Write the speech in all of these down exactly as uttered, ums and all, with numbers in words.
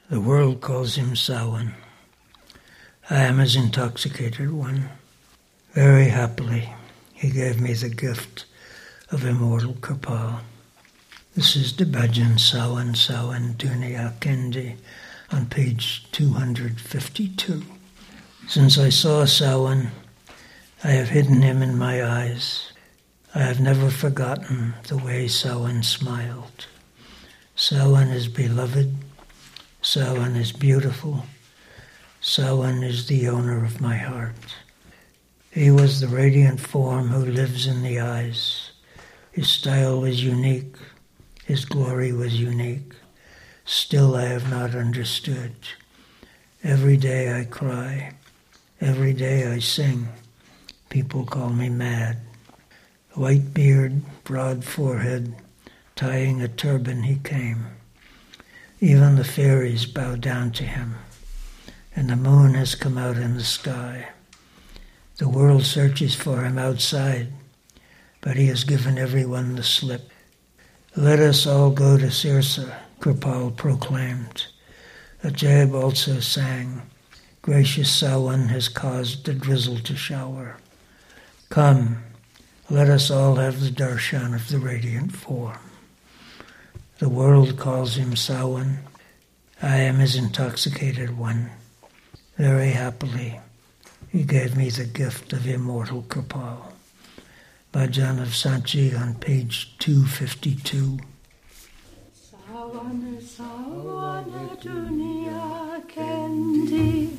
The world calls him Sawan. I am his intoxicated one. Very happily, he gave me the gift of immortal Kirpal. This is the bhajan Sawan Sawan Duniya Kendi on page two hundred fifty-two. Since I saw Sawan, I have hidden him in my eyes. I have never forgotten the way Sawan smiled. Sawan is beloved. Sawan is beautiful. Sawan is the owner of my heart. He was the radiant form who lives in the eyes. His style was unique. His glory was unique. Still I have not understood. Every day I cry. Every day I sing. People call me mad. White beard, broad forehead, tying a turban he came. Even the fairies bow down to him, and the moon has come out in the sky. The world searches for him outside, but he has given everyone the slip. Let us all go to Sirsa, Kirpal proclaimed. Ajayab also sang, gracious Sawan has caused the drizzle to shower. Come, let us all have the darshan of the radiant form. The world calls him Sawan. I am his intoxicated one. Very happily, he gave me the gift of immortal Kirpal. Bhajan of Sanchi on page two fifty-two. Sawana Sawana Duniya Kendi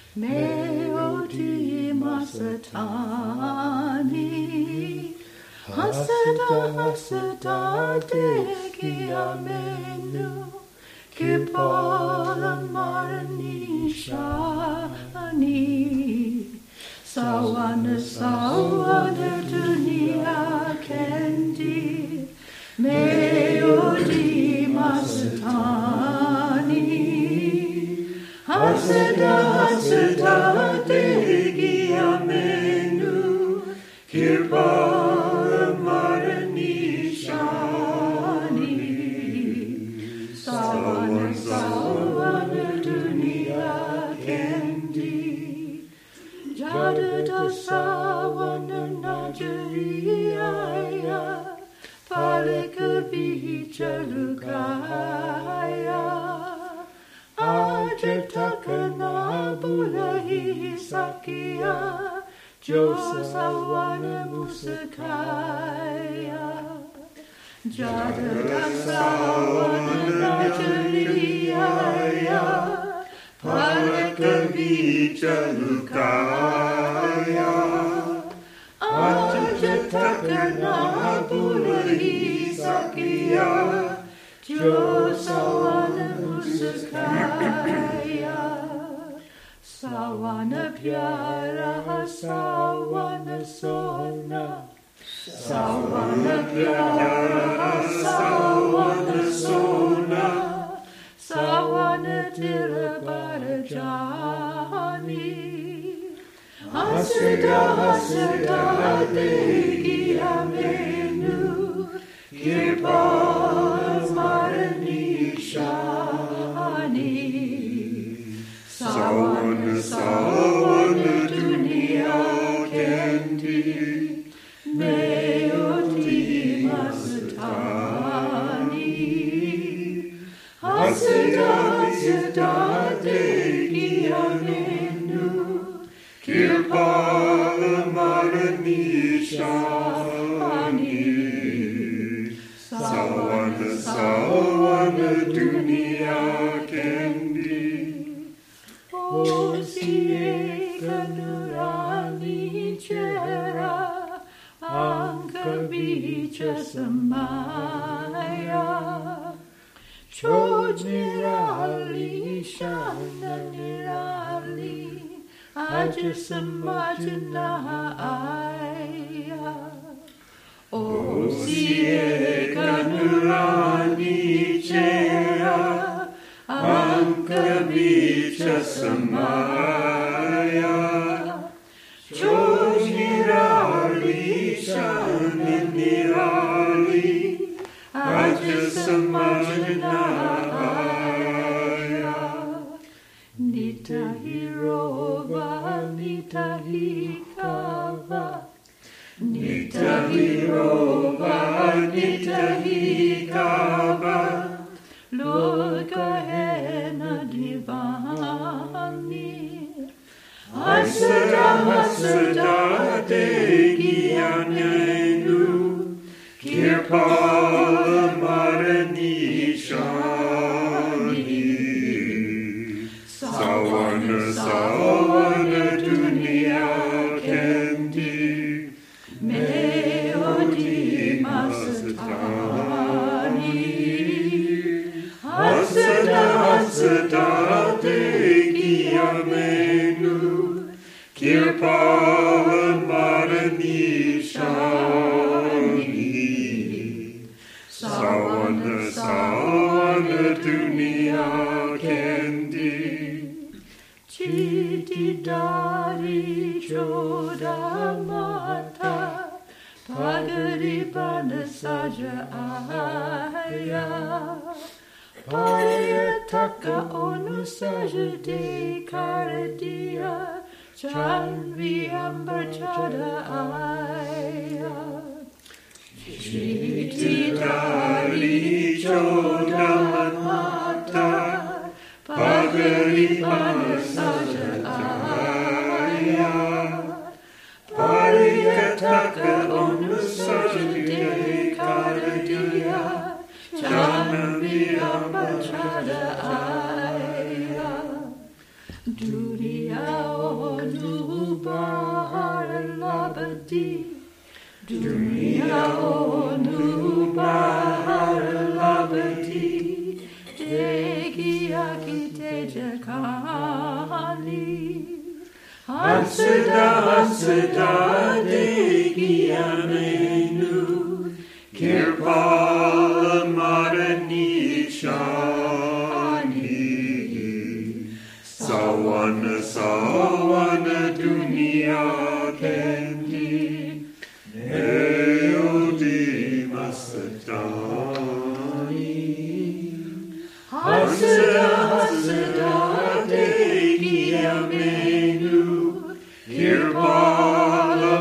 Meoti Masatani Hasada Hasada Degiya Menu Kirpala Marani Shani Sawana Sawana Duniya Kendi Meoti Masatani Hasada Hasada Degiya Menu Kirpala Marani Shani Sawana Sawana Duniya Kendi Jadada Sawana Najariya Palika Vicha Lukaya Ajatakana Bulahi Sakya Josawana Musakaya Jadada Sawana Najariya Palika Vicha Lukaya Ajatakana Bulahi Sakya Josawana Musakaya Sawana Pyara Sawana Sona Sawana Pyara Sawana Sona Sawana Tirabarajani Hasada Hasada Degiya Menu Kirpal Marani Shani Sawana Sawana Duniya Kendi Meoti Masatani Hasada Hasada Degiya Menu Kirpala Marani Shani Sawana Sawana Duniya Kendi O Siye Kanurani Chera Anka Vicha Samaya Choj Nirali Shana Nirali Aja Samajana Aya O Siye Kanurani Chera Anka Vicha Samaya Choj Nirali Shana Nirali Aja Samajana Aya Nitahirova, Nitahikava, Nitahirova, Nitahikava, Lord Kahena Divani, Hasada, Hasada, Degianenu, Kirpala Maranishani, Sawana, Sawana, Dunia Kendi, Meodi Masatani, Hasada, Hasada, Degiamenu, Kirpala Maranishani, Sawana, Sawana, Dunia Kendi, Chitidari Chodamata, Pagaribana Saja Aya, Pariyataka Onu Saja De Karadia, Chanvi Ambachada Aya, Chitidari Chodamata, Pagaribana Saja Aya, Pariyataka Onu Saja De Karadia, Chanvi Ambachada Aya, Duriya Onu Bahara Labadi, Duriya Onu Bahara Labadi, Degiyaki Tejakali, Hasada, Hasada, Degiyamenu, Kirpala Maranishani, Sawana, Sawana, Dunia Kendi, Neodi Masatani, Hasada, Hasada, Degiamenu, Kirpala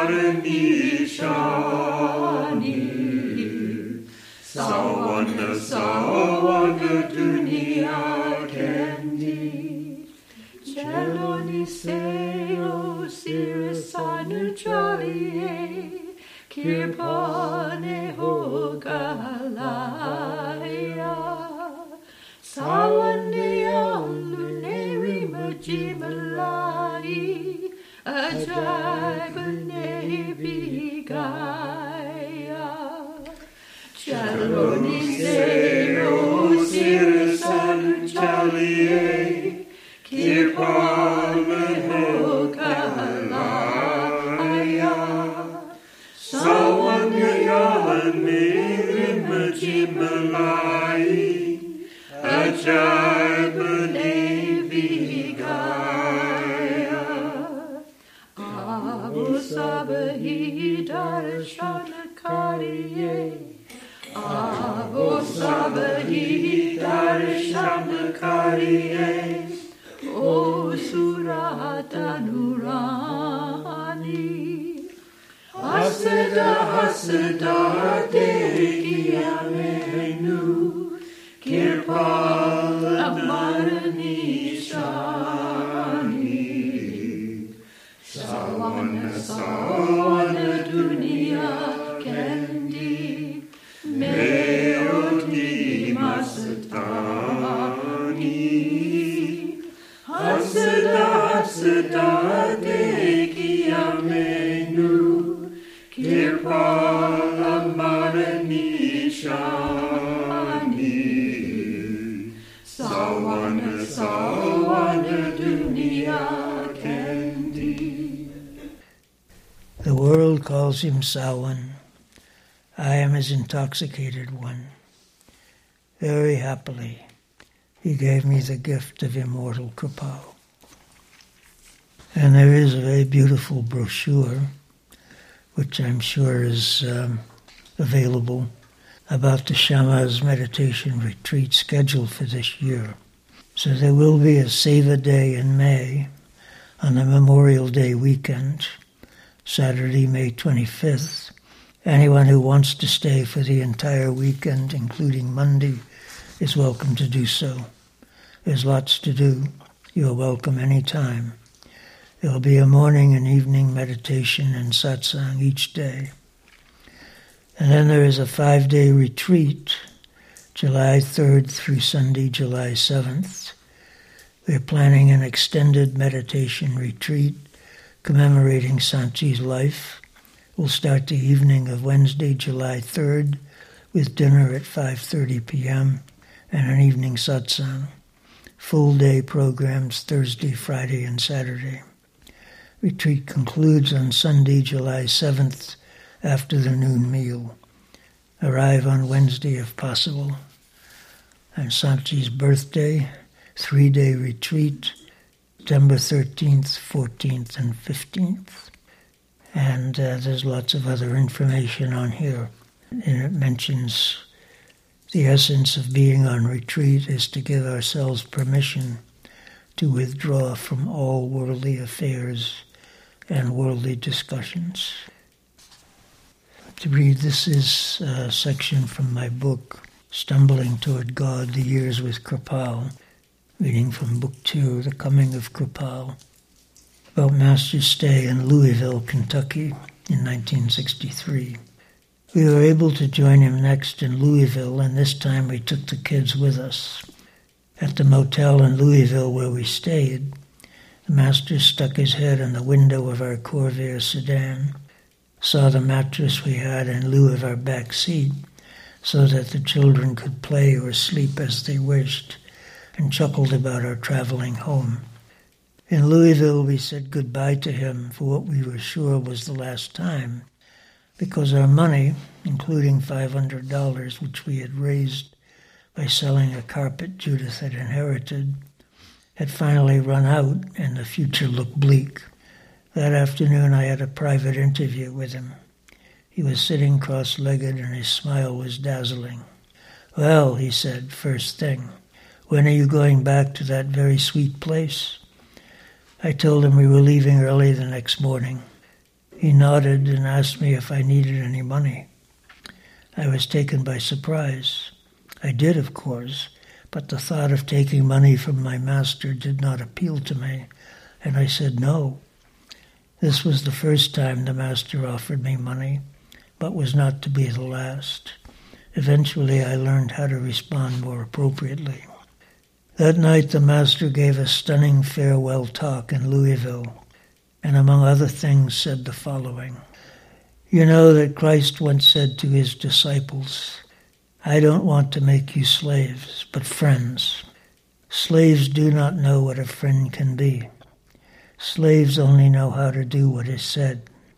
Maranishani, Sawana, Sawana, Dunia Kendi, Cheloni Seo, Sirisanu Chalie, Kirpane Hogalaya, Sawandia Luneri Majimalai, Ajabane Bigaya, Cheloni Seo, Sirisanu Chalie, Kirpane Hogalaya, Sawanyayalani Majimalai, Ajabane Vigaya, Abu Sabahi Darshana Kariye, Abu Sabahi Darshana Kariye, O Surata Nurani, Hasada, Hasada, Degiamenu, Kirpala Maranishani, Sawana, Sawana, Dunia Kendi, Meodi Masatani, Hasada, Hasada, Degiamenu, Kirpala Maranishani, Sawana, Sawana, Dunia Kendi. The world calls him Sawan. I am his intoxicated one. Very happily, he gave me the gift of immortal Kripal. And there is a very beautiful brochure, which I'm sure is um, available, about the Shama's meditation retreat scheduled for this year. So there will be a Seva Day in May on the Memorial Day weekend, Saturday, May twenty-fifth. Anyone who wants to stay for the entire weekend, including Monday, is welcome to do so. There's lots to do. You're welcome anytime. There will be a morning and evening meditation and satsang each day. And then there is a five-day retreat, July third through Sunday, July seventh. We're planning an extended meditation retreat commemorating Sanchi's life. We'll start the evening of Wednesday, July third, with dinner at five thirty p.m. and an evening satsang. Full day programs Thursday, Friday, and Saturday. Retreat concludes on Sunday, July seventh, after the noon meal. Arrive on Wednesday if possible. And Sanchi's birthday, three-day retreat, September thirteenth, fourteenth, and fifteenth. And uh, there's lots of other information on here. And it mentions the essence of being on retreat is to give ourselves permission to withdraw from all worldly affairs and worldly discussions. To read, this is a section from my book, Stumbling Toward God, The Years with Kripal, reading from Book Two, The Coming of Kripal, about Master's stay in Louisville, Kentucky in nineteen sixty-three. We were able to join him next in Louisville, and this time we took the kids with us. At the motel in Louisville where we stayed, the Master stuck his head in the window of our Corvair sedan, saw the mattress we had in lieu of our back seat, so that the children could play or sleep as they wished, and chuckled about our traveling home. In Louisville, we said goodbye to him for what we were sure was the last time, because our money, including five hundred dollars, which we had raised by selling a carpet Judith had inherited, had finally run out and the future looked bleak. That afternoon I had a private interview with him. He was sitting cross-legged and his smile was dazzling. "Well," he said, first thing, "when are you going back to that very sweet place?" I told him we were leaving early the next morning. He nodded and asked me if I needed any money. I was taken by surprise. I did, of course, but the thought of taking money from my master did not appeal to me, and I said no. This was the first time the master offered me money, but was not to be the last. Eventually I learned how to respond more appropriately. That night the master gave a stunning farewell talk in Louisville, and among other things said the following. "You know that Christ once said to his disciples, 'I don't want to make you slaves, but friends. Slaves do not know what a friend can be. Slaves only know how to do what is said.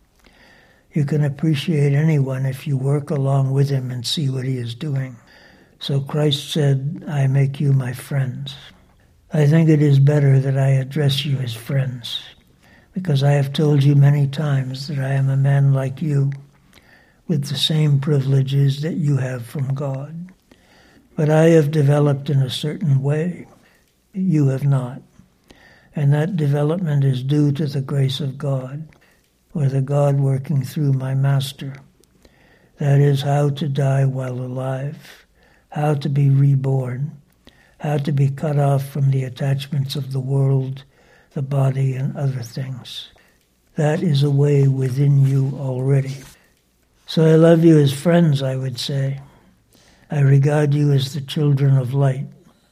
You can appreciate anyone if you work along with him and see what he is doing. So Christ said, I make you my friends. I think it is better that I address you as friends, because I have told you many times that I am a man like you, with the same privileges that you have from God. But I have developed in a certain way. You have not. And that development is due to the grace of God, or the God working through my master. That is how to die while alive, how to be reborn, how to be cut off from the attachments of the world, the body, and other things. That is a way within you already. So I love you as friends, I would say. I regard you as the children of light.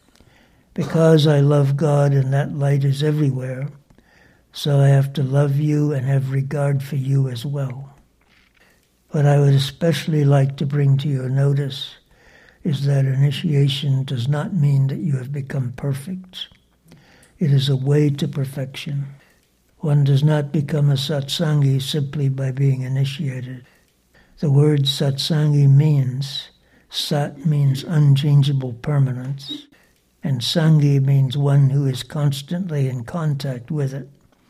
Because I love God and that light is everywhere, so I have to love you and have regard for you as well. What I would especially like to bring to your notice is that initiation does not mean that you have become perfect. It is a way to perfection. One does not become a satsangi simply by being initiated. The word satsangi means, sat means unchangeable permanence, and sangi means one who is constantly in contact with it.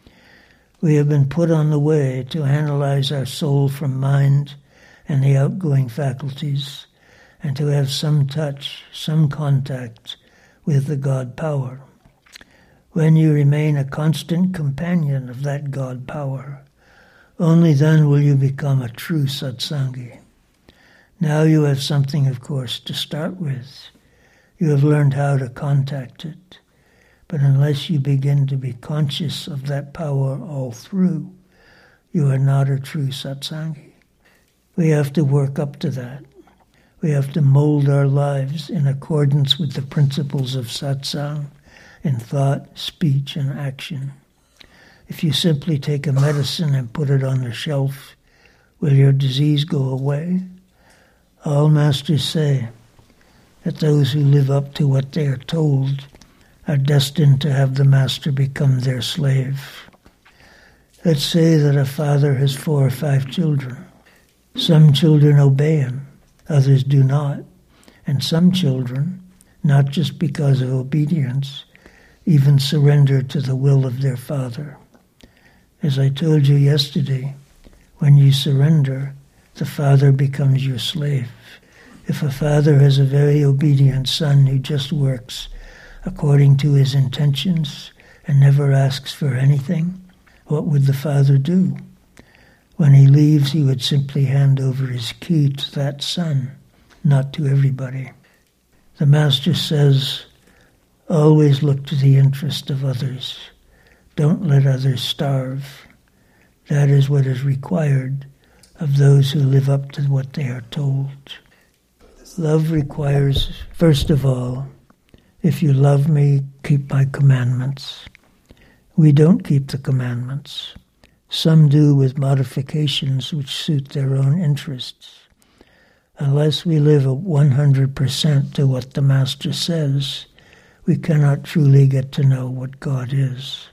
We have been put on the way to analyze our soul from mind and the outgoing faculties, and to have some touch, some contact with the God power. When you remain a constant companion of that God power, only then will you become a true satsangi. Now you have something, of course, to start with. You have learned how to contact it. But unless you begin to be conscious of that power all through, you are not a true satsangi. We have to work up to that. We have to mold our lives in accordance with the principles of satsang in thought, speech, and action. If you simply take a medicine and put it on the shelf, will your disease go away? All masters say that those who live up to what they are told are destined to have the master become their slave. Let's say that a father has four or five children. Some children obey him, others do not, and some children, not just because of obedience, even surrender to the will of their father. As I told you yesterday, when you surrender, the father becomes your slave. If a father has a very obedient son who just works according to his intentions and never asks for anything, what would the father do? When he leaves, he would simply hand over his key to that son, not to everybody. The master says, always look to the interest of others. Don't let others starve. That is what is required of those who live up to what they are told. Love requires, first of all, if you love me, keep my commandments. We don't keep the commandments. Some do with modifications which suit their own interests. Unless we live at one hundred percent to what the Master says, we cannot truly get to know what God is.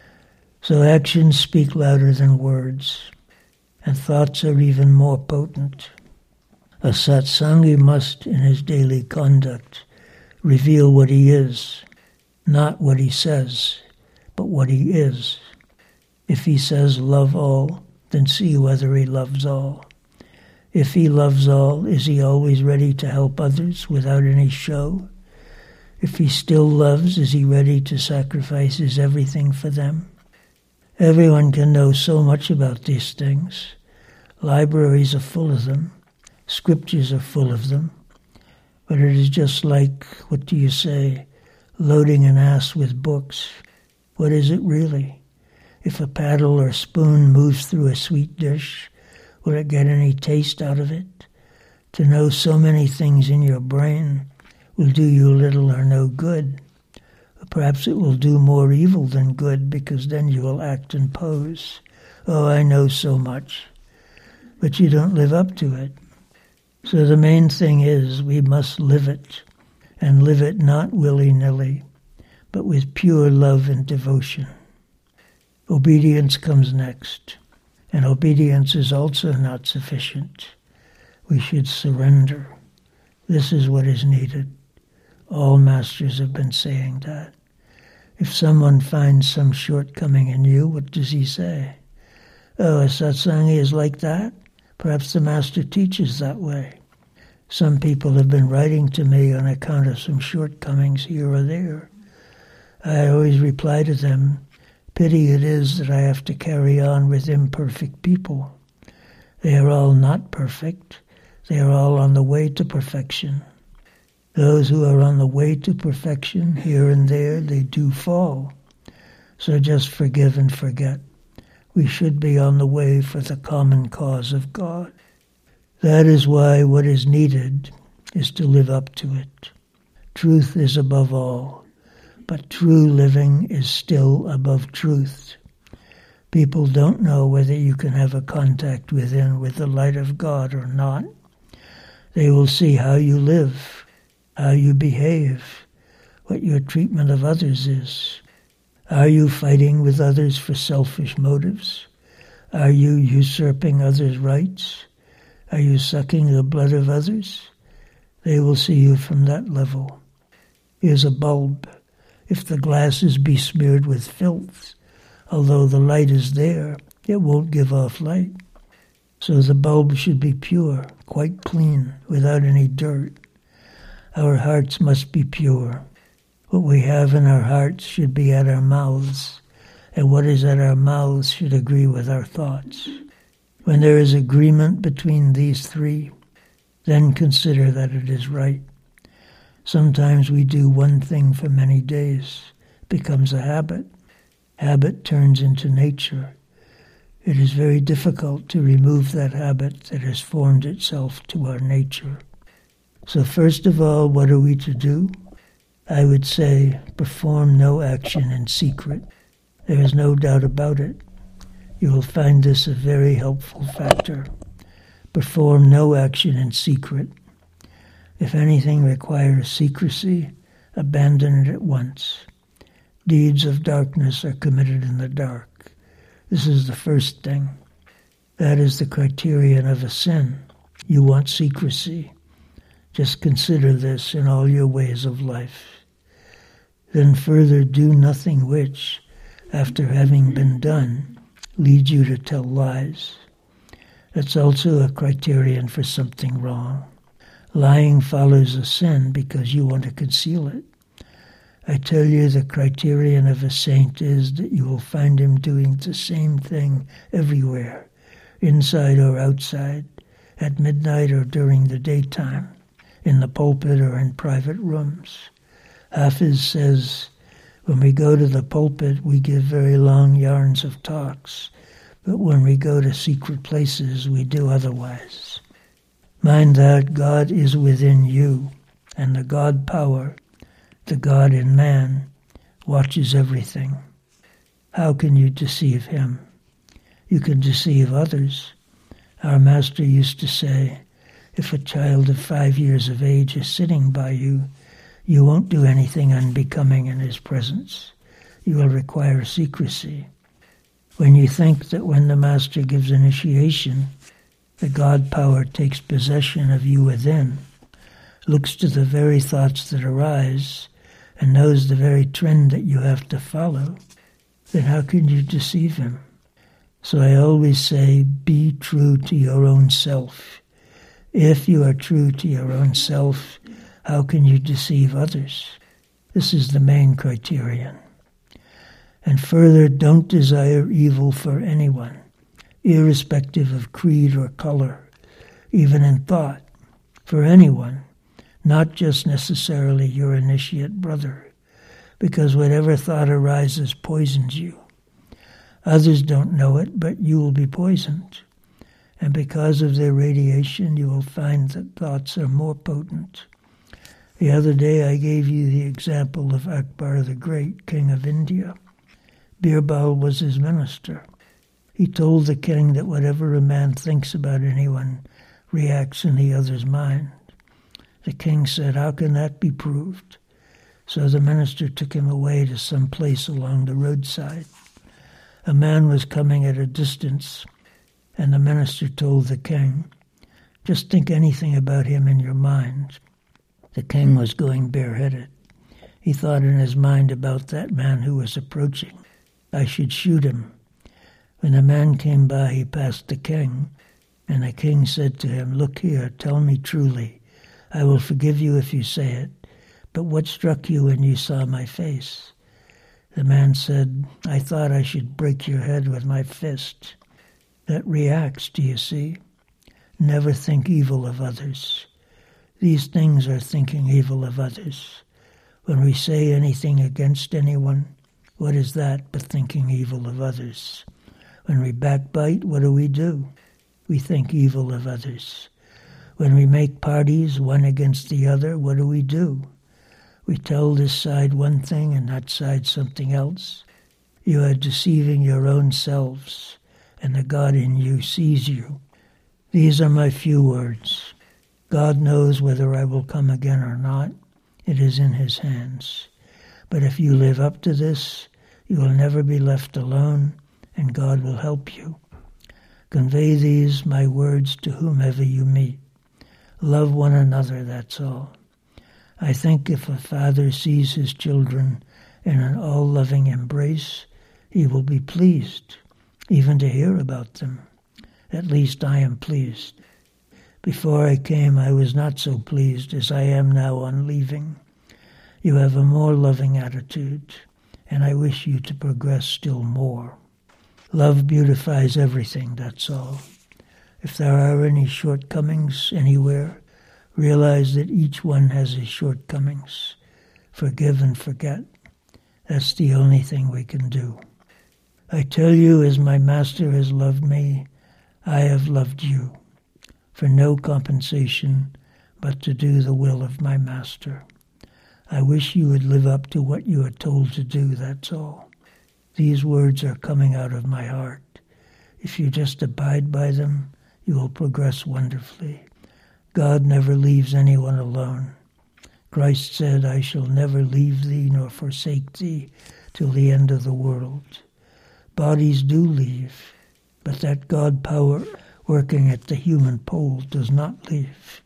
So actions speak louder than words, and thoughts are even more potent. A satsangi must, in his daily conduct, reveal what he is, not what he says, but what he is. If he says love all, then see whether he loves all. If he loves all, is he always ready to help others without any show? If he still loves, is he ready to sacrifice his everything for them? Everyone can know so much about these things. Libraries are full of them. Scriptures are full of them. But it is just like, what do you say, loading an ass with books. What is it really? If a paddle or spoon moves through a sweet dish, will it get any taste out of it? To know so many things in your brain will do you little or no good. Or perhaps it will do more evil than good, because then you will act and pose. Oh, I know so much. But you don't live up to it. So the main thing is we must live it, and live it not willy-nilly, but with pure love and devotion. Obedience comes next, and obedience is also not sufficient. We should surrender. This is what is needed. All masters have been saying that. If someone finds some shortcoming in you, what does he say? Oh, a satsangi is like that? Perhaps the master teaches that way. Some people have been writing to me on account of some shortcomings here or there. I always reply to them, pity it is that I have to carry on with imperfect people. They are all not perfect. They are all on the way to perfection. Those who are on the way to perfection, here and there, they do fall. So just forgive and forget. We should be on the way for the common cause of God. That is why what is needed is to live up to it. Truth is above all, but true living is still above truth. People don't know whether you can have a contact within with the light of God or not. They will see how you live, how you behave, what your treatment of others is. Are you fighting with others for selfish motives? Are you usurping others' rights? Are you sucking the blood of others? They will see you from that level. Here's a bulb. If the glass is besmeared with filth, although the light is there, it won't give off light. So the bulb should be pure, quite clean, without any dirt. Our hearts must be pure. What we have in our hearts should be at our mouths, and what is at our mouths should agree with our thoughts. When there is agreement between these three, then consider that it is right. Sometimes we do one thing for many days, it becomes a habit. Habit turns into nature. It is very difficult to remove that habit that has formed itself to our nature. So first of all, what are we to do? I would say, perform no action in secret. There is no doubt about it. You will find this a very helpful factor. Perform no action in secret. If anything requires secrecy, abandon it at once. Deeds of darkness are committed in the dark. This is the first thing. That is the criterion of a sin. You want secrecy. Just consider this in all your ways of life. Then further, do nothing which, after having been done, leads you to tell lies. That's also a criterion for something wrong. Lying follows a sin because you want to conceal it. I tell you, the criterion of a saint is that you will find him doing the same thing everywhere, inside or outside, at midnight or during the daytime, in the pulpit or in private rooms. Hafiz says, when we go to the pulpit, we give very long yarns of talks, but when we go to secret places, we do otherwise. Mind that God is within you, and the God power, the God in man, watches everything. How can you deceive him? You can deceive others. Our master used to say, if a child of five years of age is sitting by you, you won't do anything unbecoming in his presence. You will require secrecy. When you think that when the master gives initiation, the God power takes possession of you within, looks to the very thoughts that arise, and knows the very trend that you have to follow, then how can you deceive him? So I always say, be true to your own self. If you are true to your own self, how can you deceive others? This is the main criterion. And further, don't desire evil for anyone, irrespective of creed or color, even in thought, for anyone, not just necessarily your initiate brother, because whatever thought arises poisons you. Others don't know it, but you will be poisoned. And because of their radiation, you will find that thoughts are more potent. The other day I gave you the example of Akbar the Great, King of India. Birbal was his minister. He told the king that whatever a man thinks about anyone reacts in the other's mind. The king said, how can that be proved? So the minister took him away to some place along the roadside. A man was coming at a distance, and the minister told the king, just think anything about him in your mind. The king was going bareheaded. He thought in his mind about that man who was approaching. I should shoot him. When the man came by, he passed the king, and the king said to him, look here, tell me truly. I will forgive you if you say it, but what struck you when you saw my face? The man said, I thought I should break your head with my fist. That reacts, do you see? Never think evil of others. These things are thinking evil of others. When we say anything against anyone, what is that but thinking evil of others? When we backbite, what do we do? We think evil of others. When we make parties, one against the other, what do we do? We tell this side one thing and that side something else. You are deceiving your own selves, and the God in you sees you. These are my few words. God knows whether I will come again or not. It is in his hands. But if you live up to this, you will never be left alone, and God will help you. Convey these, my words, to whomever you meet. Love one another, that's all. I think if a father sees his children in an all-loving embrace, he will be pleased, even to hear about them. At least I am pleased. Before I came, I was not so pleased as I am now on leaving. You have a more loving attitude, and I wish you to progress still more. Love beautifies everything, that's all. If there are any shortcomings anywhere, realize that each one has his shortcomings. Forgive and forget. That's the only thing we can do. I tell you, as my Master has loved me, I have loved you, for no compensation but to do the will of my Master. I wish you would live up to what you are told to do, that's all. These words are coming out of my heart. If you just abide by them, you will progress wonderfully. God never leaves anyone alone. Christ said, I shall never leave thee nor forsake thee till the end of the world. Bodies do leave, but that God power working at the human pole does not leave.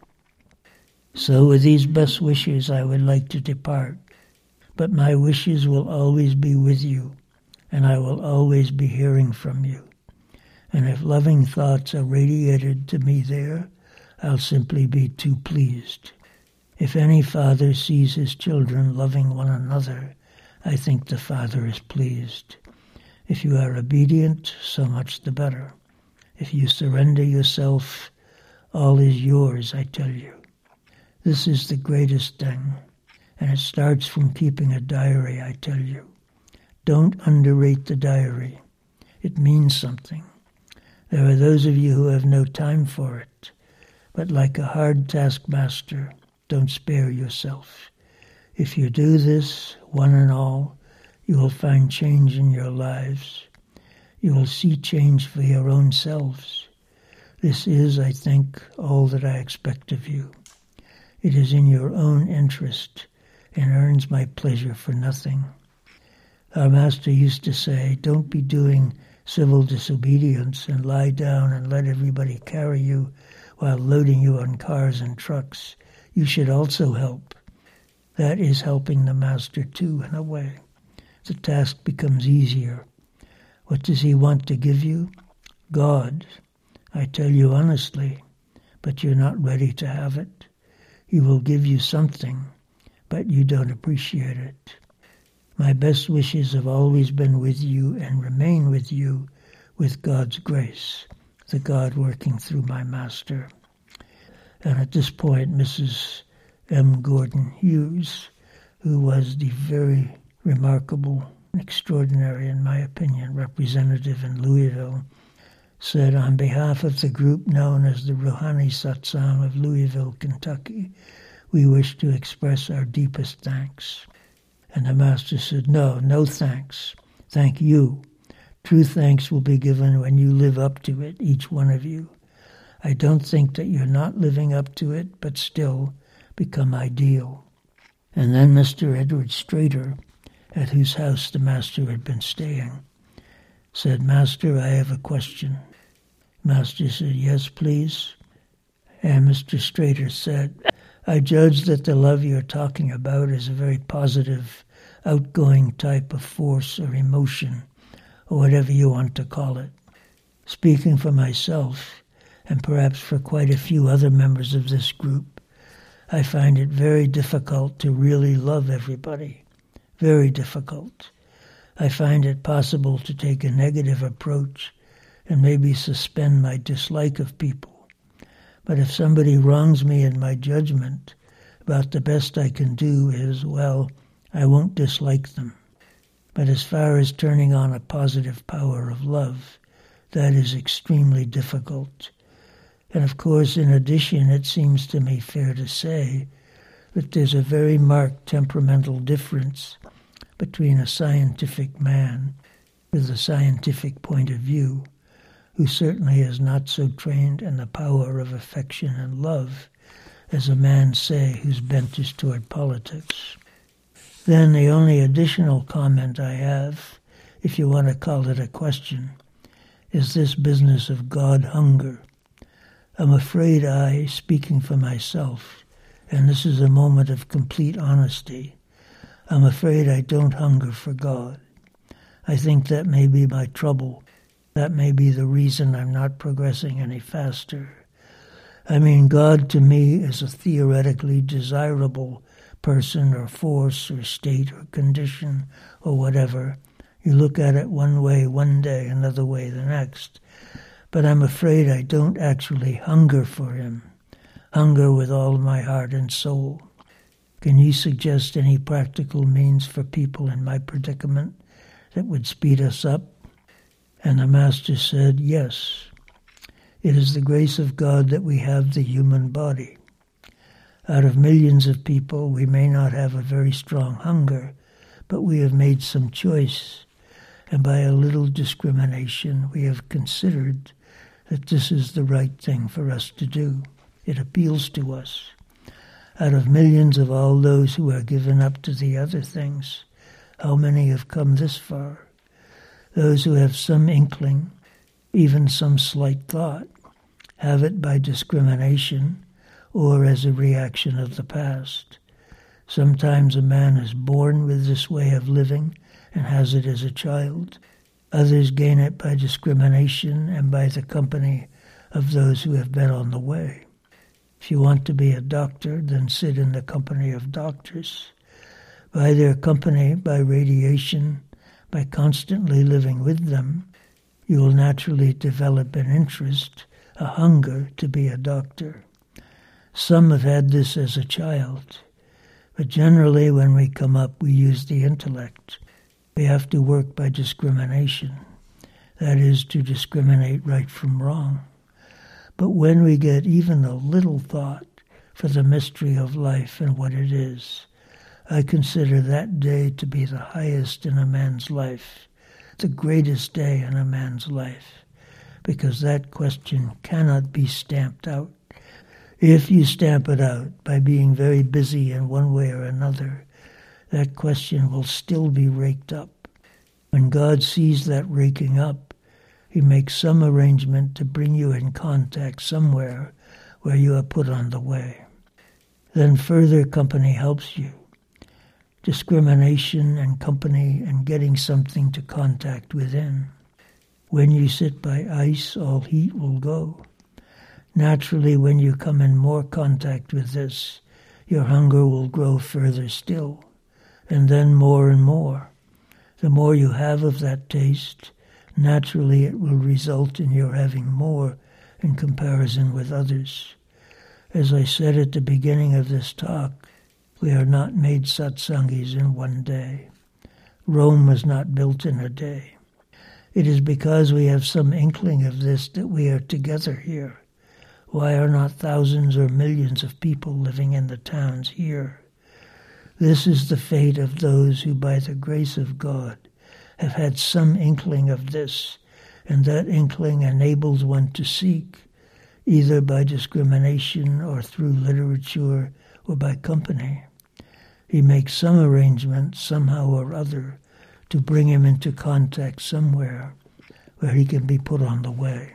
So with these best wishes I would like to depart, but my wishes will always be with you, and I will always be hearing from you. And if loving thoughts are radiated to me there, I'll simply be too pleased. If any father sees his children loving one another, I think the Father is pleased. If you are obedient, so much the better. If you surrender yourself, all is yours, I tell you. This is the greatest thing, and it starts from keeping a diary, I tell you. Don't underrate the diary. It means something. There are those of you who have no time for it, but like a hard taskmaster, don't spare yourself. If you do this, one and all, you will find change in your lives. You will see change for your own selves. This is, I think, all that I expect of you. It is in your own interest and earns my pleasure for nothing. Our Master used to say, don't be doing civil disobedience and lie down and let everybody carry you while loading you on cars and trucks. You should also help. That is helping the Master too, in a way. The task becomes easier. What does he want to give you? God. I tell you honestly, but you're not ready to have it. He will give you something, but you don't appreciate it. My best wishes have always been with you and remain with you with God's grace, the God working through my Master. And at this point, Missus M. Gordon Hughes, who was the very remarkable, extraordinary, in my opinion, representative in Louisville, said, on behalf of the group known as the Rouhani Satsang of Louisville, Kentucky, we wish to express our deepest thanks. And the Master said, no, no thanks. Thank you. True thanks will be given when you live up to it, each one of you. I don't think that you're not living up to it, but still become ideal. And then Mister Edward Strader, at whose house the Master had been staying, said, Master, I have a question. Master said, yes, please. And Mister Strader said, I judge that the love you're talking about is a very positive, outgoing type of force or emotion, or whatever you want to call it. Speaking for myself, and perhaps for quite a few other members of this group, I find it very difficult to really love everybody. Very difficult. I find it possible to take a negative approach and maybe suspend my dislike of people. But if somebody wrongs me in my judgment, about the best I can do is, well, I won't dislike them. But as far as turning on a positive power of love, that is extremely difficult. And of course, in addition, it seems to me fair to say that there's a very marked temperamental difference between a scientific man with a scientific point of view, who certainly is not so trained in the power of affection and love as a man, say, whose bent is toward politics. Then the only additional comment I have, if you want to call it a question, is this business of God hunger. I'm afraid I, speaking for myself, and this is a moment of complete honesty, I'm afraid I don't hunger for God. I think that may be my trouble. That may be the reason I'm not progressing any faster. I mean, God to me is a theoretically desirable person or force or state or condition or whatever. You look at it one way one day, another way the next. But I'm afraid I don't actually hunger for him, hunger with all my heart and soul. Can you suggest any practical means for people in my predicament that would speed us up? And the Master said, yes. It is the grace of God that we have the human body. Out of millions of people, we may not have a very strong hunger, but we have made some choice, and by a little discrimination, we have considered that this is the right thing for us to do. It appeals to us. Out of millions of all those who are given up to the other things, how many have come this far? Those who have some inkling, even some slight thought, have it by discrimination or as a reaction of the past. Sometimes a man is born with this way of living and has it as a child. Others gain it by discrimination and by the company of those who have been on the way. If you want to be a doctor, then sit in the company of doctors. By their company, by radiation, by constantly living with them, you will naturally develop an interest, a hunger to be a doctor. Some have had this as a child, but generally when we come up, we use the intellect. We have to work by discrimination, that is, to discriminate right from wrong. But when we get even a little thought for the mystery of life and what it is, I consider that day to be the highest in a man's life, the greatest day in a man's life, because that question cannot be stamped out. If you stamp it out by being very busy in one way or another, that question will still be raked up. When God sees that raking up, he makes some arrangement to bring you in contact somewhere where you are put on the way. Then further company helps you. Discrimination and company and getting something to contact within. When you sit by ice, all heat will go. Naturally, when you come in more contact with this, your hunger will grow further still, and then more and more. The more you have of that taste, naturally it will result in your having more in comparison with others. As I said at the beginning of this talk, we are not made satsangis in one day. Rome was not built in a day. It is because we have some inkling of this that we are together here. Why are not thousands or millions of people living in the towns here? This is the fate of those who, by the grace of God, have had some inkling of this, and that inkling enables one to seek, either by discrimination or through literature or by company. He makes some arrangement, somehow or other, to bring him into contact somewhere where he can be put on the way.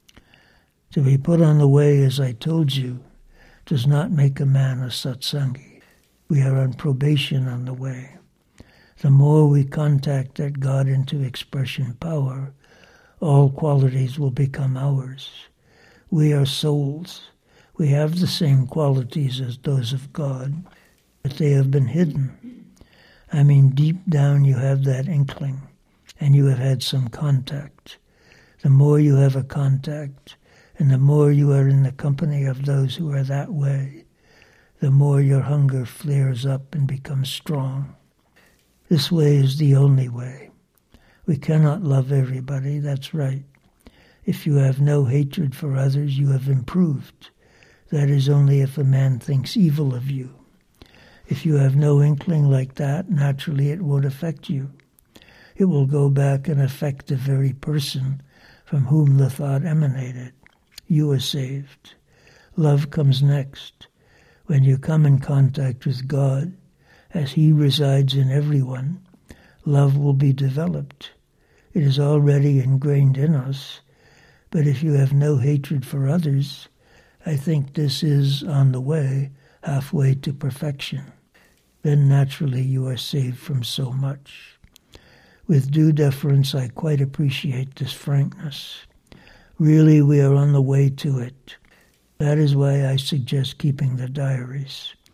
To be put on the way, as I told you, does not make a man a satsangi. We are on probation on the way. The more we contact that God into expression power, all qualities will become ours. We are souls. We have the same qualities as those of God, but they have been hidden. I mean, deep down you have that inkling, and you have had some contact. The more you have a contact, and the more you are in the company of those who are that way, the more your hunger flares up and becomes strong. This way is the only way. We cannot love everybody, that's right. If you have no hatred for others, you have improved. That is only if a man thinks evil of you. If you have no inkling like that, naturally it won't affect you. It will go back and affect the very person from whom the thought emanated. You are saved. Love comes next. When you come in contact with God, as He resides in everyone, love will be developed. It is already ingrained in us, but if you have no hatred for others, I think this is, on the way, halfway to perfection. Then naturally you are saved from so much. With due deference, I quite appreciate this frankness. Really, we are on the way to it. That is why I suggest keeping the diaries.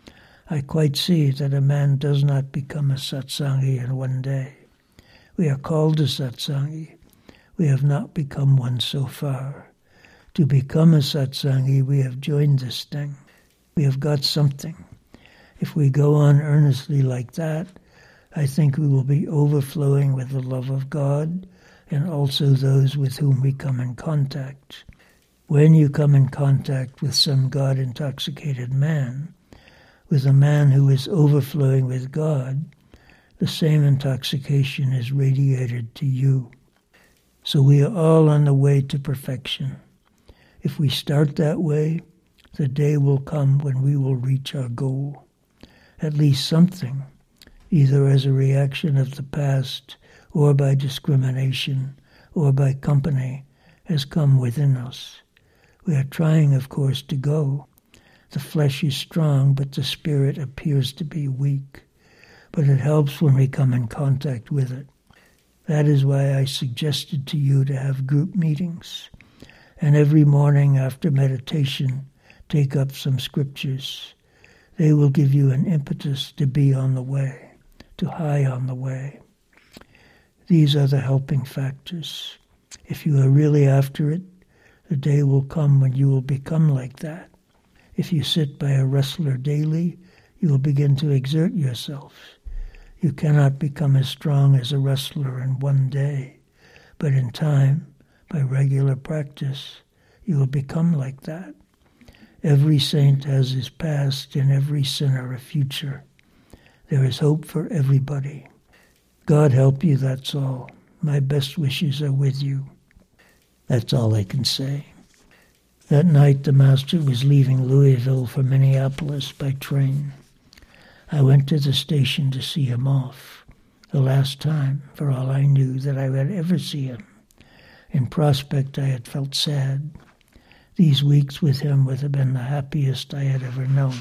I quite see that a man does not become a satsangi in one day. We are called a satsangi. We have not become one so far. To become a satsangi, we have joined this thing. We have got something. If we go on earnestly like that, I think we will be overflowing with the love of God and also those with whom we come in contact. When you come in contact with some God-intoxicated man, with a man who is overflowing with God, the same intoxication is radiated to you. So we are all on the way to perfection. If we start that way, the day will come when we will reach our goal. At least something, either as a reaction of the past, or by discrimination, or by company, has come within us. We are trying, of course, to go. The flesh is strong, but the spirit appears to be weak. But it helps when we come in contact with it. That is why I suggested to you to have group meetings, and every morning after meditation, take up some scriptures. They will give you an impetus to be on the way, to high on the way. These are the helping factors. If you are really after it, the day will come when you will become like that. If you sit by a wrestler daily, you will begin to exert yourself. You cannot become as strong as a wrestler in one day, but in time, by regular practice, you will become like that. Every saint has his past and every sinner a future. There is hope for everybody. God help you, that's all. My best wishes are with you. That's all I can say. That night the master was leaving Louisville for Minneapolis by train. I went to the station to see him off, the last time, for all I knew, that I would ever see him. In prospect I had felt sad. These weeks with him would have been the happiest I had ever known.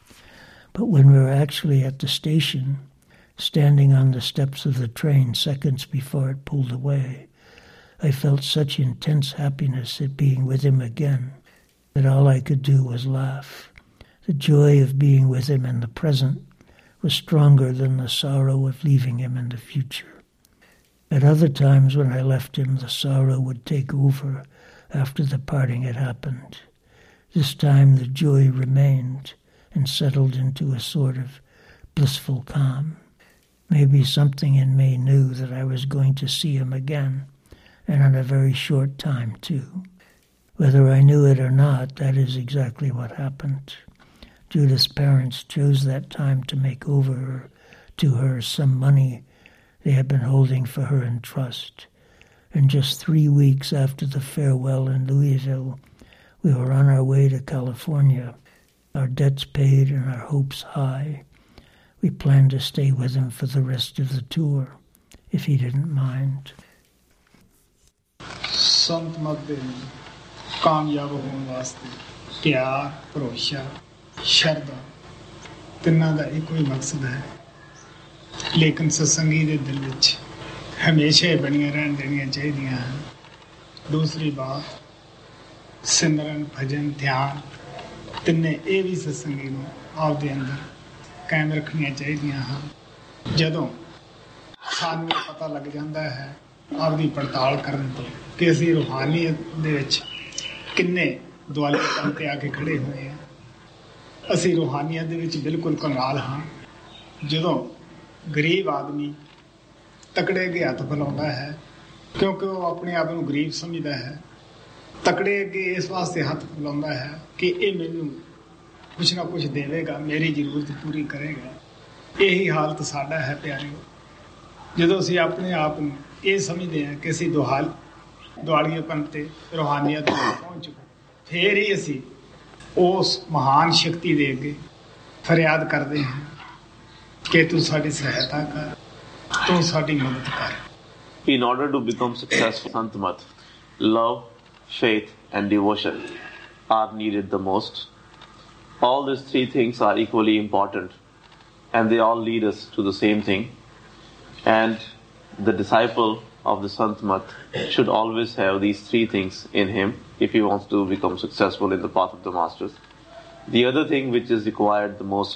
But when we were actually at the station, standing on the steps of the train seconds before it pulled away, I felt such intense happiness at being with him again that all I could do was laugh. The joy of being with him in the present was stronger than the sorrow of leaving him in the future. At other times when I left him, the sorrow would take over after the parting had happened. This time the joy remained and settled into a sort of blissful calm. Maybe something in me knew that I was going to see him again, and in a very short time too. Whether I knew it or not, that is exactly what happened. Judith's parents chose that time to make over her, to her some money they had been holding for her in trust. And just three weeks after the farewell in Louisville, we were on our way to California, our debts paid and our hopes high. We planned to stay with him for the rest of the tour, if he didn't mind. संत मत दे कामयाब होने वास्ते प्यार, भरोसा, श्रद्धा तिन्ना दा eco ही मकसद है। लेकिन सत्संगी दे दिल विच हमेशा बनियां रहन देनियां चाहिदियां हैं। दूसरी बात, सिमरन, भजन, ध्यान तिन्ने ये भी सत्संगी नूं आपदे अंदर कायम रखनियां चाहिदियां हैं। जदों सानूं पता लग जांदा है आपदी पड़ताल करन तो कि असीं रूहानीयत दे विच किन्ने दुआले पन ते आके खड़े होए हैं। असीं रूहानीयत दे विच बिल्कुल कंगाल हां। जदों गरीब आदमी तकड़े अगे हथ फैलाउंदा है क्योंकि वो अपने आप नूं गरीब समझदा है, तकड़े अगे इस वास्ते हथ फैलाउंदा है कि ये मैनूं कुछ ना कुछ देवेगा, मेरी जरूरत पूरी करेगा। यही हालत साडा है प्यारिओ। जदों असीं अपने आप नूं ये समझते हैं कि असीं दुहाल दुआलीएपन ते रूहानीयत तक पहुँच चुके, फिर ही असीं उस महान शक्ति दे अगे फरियाद करते हैं कि तू साडी सहायता कर, तू साडी मदद कर। In order to become successful, Santmat, love, faith and devotion are needed the most. All these three things are equally important and they all lead us to the same thing. And the disciple of the Santmat should always have these three things in him if he wants to become successful in the path of the masters. The other thing which is required the most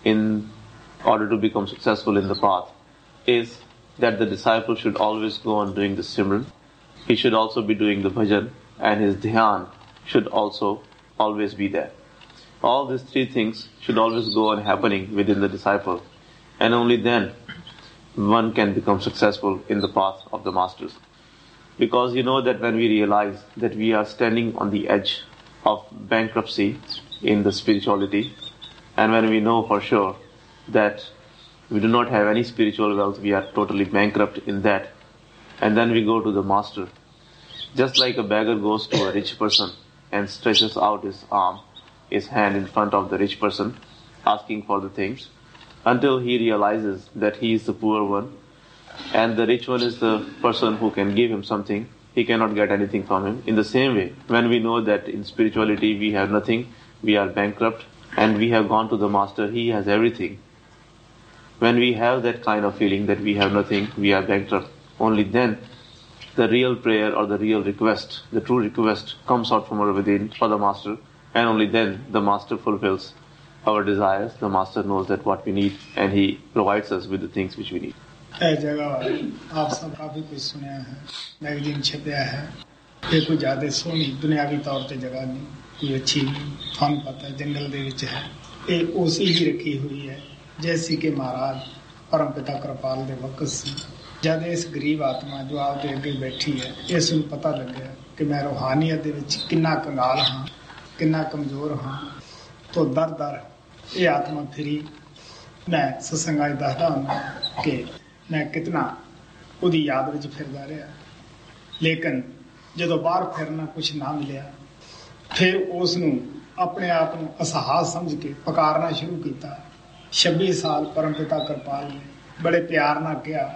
in order to become successful in the path is that the disciple should always go on doing the Simran. He should also be doing the bhajan, and his dhyan should also always be there. All these three things should always go on happening within the disciple, and only then one can become successful in the path of the masters. Because you know that when we realize that we are standing on the edge of bankruptcy in the spirituality, and when we know for sure that we do not have any spiritual wealth, we are totally bankrupt in that, and then we go to the master. Just like a beggar goes to a rich person and stretches out his arm, his hand in front of the rich person, asking for the things, until he realizes that he is the poor one, and the rich one is the person who can give him something, he cannot get anything from him. In the same way, when we know that in spirituality we have nothing, we are bankrupt, and we have gone to the master, he has everything. When we have that kind of feeling that we have nothing, we are bankrupt, only then the real prayer or the real request, the true request comes out from our within for the master, and only then the master fulfills our desires. The master knows that what we need, and he provides us with the things which we need. ਇਹ ਜਗ੍ਹਾ ਆਪ ਸਭ ਕਾਫੀ ਕੁਝ ਸੁਣਿਆ ਹੈ, magazine ਛਪਿਆ ਹੈ। ਇਹ ਕੋਈ ਜ਼ਿਆਦਾ ਸੋਹਣੀ ਦੁਨਿਆਵੀ ਤੌਰ ਤੇ ਜਗ੍ਹਾ ਨਹੀਂ, ਕੋਈ ਅੱਛੀ ਨਹੀਂ, ਤੁਹਾਨੂੰ ਪਤਾ ਜੰਗਲ ਦੇ ਵਿੱਚ ਹੈ। ਇਹ ਉਸੇ ਹੀ ਰੱਖੀ ਹੋਈ ਹੈ ਜੈਸੀ ਕਿ ਮਹਾਰਾਜ ਪਰਮ ਪਿਤਾ ਕਿਰਪਾਲ ਦੇ ਵਕਤ ਸੀ। ਜਦ ਇਸ ਗਰੀਬ ਆਤਮਾ ਜੋ ਆਪਦੇ ਅੱਗੇ ਬੈਠੀ ਹੈ, ਇਸ ਨੂੰ ਪਤਾ ਲੱਗਿਆ ਕਿ ਮੈਂ ਰੂਹਾਨੀਅਤ ਦੇ ਵਿੱਚ ਕਿੰਨਾ ਕੰਗਾਲ ਹਾਂ, ਕਿੰਨਾ ਕਮਜ਼ੋਰ ਹਾਂ, ਤੋਂ ਦਰ ਦਰ ਇਹ ਆਤਮਾ ਫਿਰੀ। ਮੈਂ ਸਤਸੰਗਾਂ 'ਚ ਦੱਸਦਾ ਹੁੰਦਾ ਕਿ ਮੈਂ ਕਿਤਨਾ ਉਹਦੀ ਯਾਦ ਵਿੱਚ ਫਿਰਦਾ ਰਿਹਾ, ਲੇਕਿਨ ਜਦੋਂ ਬਾਹਰ ਫਿਰਨਾ ਕੁਛ ਨਾ ਮਿਲਿਆ, ਫਿਰ ਉਸ ਨੂੰ ਆਪਣੇ ਆਪ ਨੂੰ ਅਸਹਾਸ ਸਮਝ ਕੇ ਪੁਕਾਰਨਾ ਸ਼ੁਰੂ ਕੀਤਾ। ਛੱਬੀ ਸਾਲ ਪਰਮ ਪਿਤਾ ਕਿਰਪਾਲ ਨੇ ਬੜੇ ਪਿਆਰ ਨਾਲ ਕਿਹਾ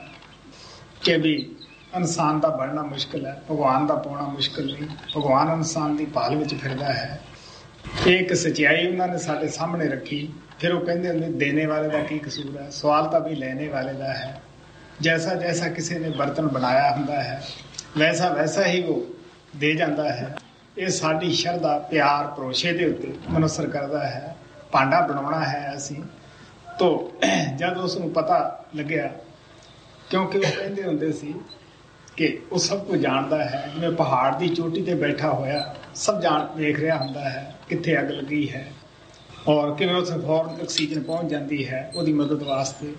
ਕਿ ਵੀ ਇਨਸਾਨ ਦਾ ਬਣਨਾ ਮੁਸ਼ਕਿਲ ਹੈ, ਭਗਵਾਨ ਦਾ ਪਾਉਣਾ ਮੁਸ਼ਕਿਲ ਨਹੀਂ, ਭਗਵਾਨ ਇਨਸਾਨ ਦੀ ਭਾਲ ਵਿੱਚ ਫਿਰਦਾ ਹੈ। ਇਹ ਇੱਕ ਸੱਚਾਈ ਉਹਨਾਂ ਨੇ ਸਾਡੇ ਸਾਹਮਣੇ ਰੱਖੀ। ਫਿਰ ਉਹ ਕਹਿੰਦੇ ਹੁੰਦੇ ਦੇਣੇ ਵਾਲੇ ਦਾ ਕੀ ਕਸੂਰ ਹੈ, ਸਵਾਲ ਤਾਂ ਵੀ ਲੈਣੇ ਵਾਲੇ ਦਾ ਹੈ। ਜੈਸਾ ਜੈਸਾ ਕਿਸੇ ਨੇ ਬਰਤਨ ਬਣਾਇਆ ਹੁੰਦਾ ਹੈ, ਵੈਸਾ ਵੈਸਾ ਹੀ ਉਹ ਦੇ ਜਾਂਦਾ ਹੈ। ਇਹ ਸਾਡੀ ਸ਼ਰਧਾ ਪਿਆਰ ਭਰੋਸੇ ਦੇ ਉੱਤੇ ਮਨੁਸਰ ਕਰਦਾ ਹੈ। ਭਾਂਡਾ ਬਣਾਉਣਾ ਹੈ ਅਸੀਂ ਤੋ ਜਦ ਉਸ ਨੂੰ ਪਤਾ ਲੱਗਿਆ, ਕਿਉਂਕਿ ਉਹ ਕਹਿੰਦੇ ਹੁੰਦੇ ਸੀ ਕਿ ਉਹ ਸਭ ਕੁਝ ਜਾਣਦਾ ਹੈ, ਜਿਵੇਂ ਪਹਾੜ ਦੀ ਚੋਟੀ ਤੇ ਬੈਠਾ ਹੋਇਆ ਸਭ ਜਾਣ ਵੇਖ ਰਿਹਾ ਹੁੰਦਾ ਹੈ ਕਿੱਥੇ ਅੱਗ ਲੱਗੀ ਹੈ ਔਰ ਕਿਵੇਂ ਉੱਥੇ ਫੌਰਨ ਆਕਸੀਜਨ ਪਹੁੰਚ ਜਾਂਦੀ ਹੈ ਉਹਦੀ ਮਦਦ ਵਾਸਤੇ।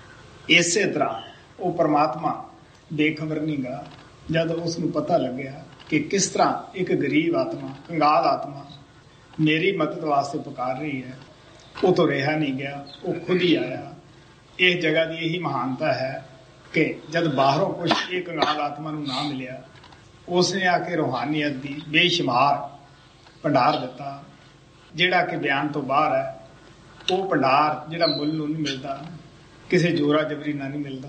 ਇਸੇ ਤਰ੍ਹਾਂ ਉਹ ਪਰਮਾਤਮਾ ਬੇਖਬਰ ਨਹੀਂ ਗਾ। ਜਦ ਉਸ ਨੂੰ ਪਤਾ ਲੱਗਿਆ ਕਿ ਕਿਸ ਤਰ੍ਹਾਂ ਇੱਕ ਗਰੀਬ ਆਤਮਾ, ਕੰਗਾਲ ਆਤਮਾ ਮੇਰੀ ਮਦਦ ਵਾਸਤੇ ਪੁਕਾਰ ਰਹੀ ਹੈ, ਉਹ ਤੋਂ ਰਿਹਾ ਨਹੀਂ ਗਿਆ, ਉਹ ਖੁਦ ਹੀ ਆਇਆ। ਇਸ ਜਗ੍ਹਾ ਦੀ ਇਹੀ ਮਹਾਨਤਾ ਹੈ ਕਿ ਜਦ ਬਾਹਰੋਂ ਕੁਛ ਇਹ ਕੰਗਾਲ ਆਤਮਾ ਨੂੰ ਨਾ ਮਿਲਿਆ, ਉਸਨੇ ਆ ਕੇ ਰੂਹਾਨੀਅਤ ਦੀ ਬੇਸ਼ੁਮਾਰ ਭੰਡਾਰ ਦਿੱਤਾ, ਜਿਹੜਾ ਕਿ ਬਿਆਨ ਤੋਂ ਬਾਹਰ ਹੈ। ਉਹ ਭੰਡਾਰ ਜਿਹੜਾ ਮੁੱਲ ਨੂੰ ਨਹੀਂ ਮਿਲਦਾ, ਕਿਸੇ ਜੋਰਾ ਜਬਰੀ ਨਾਲ ਨਹੀਂ ਮਿਲਦਾ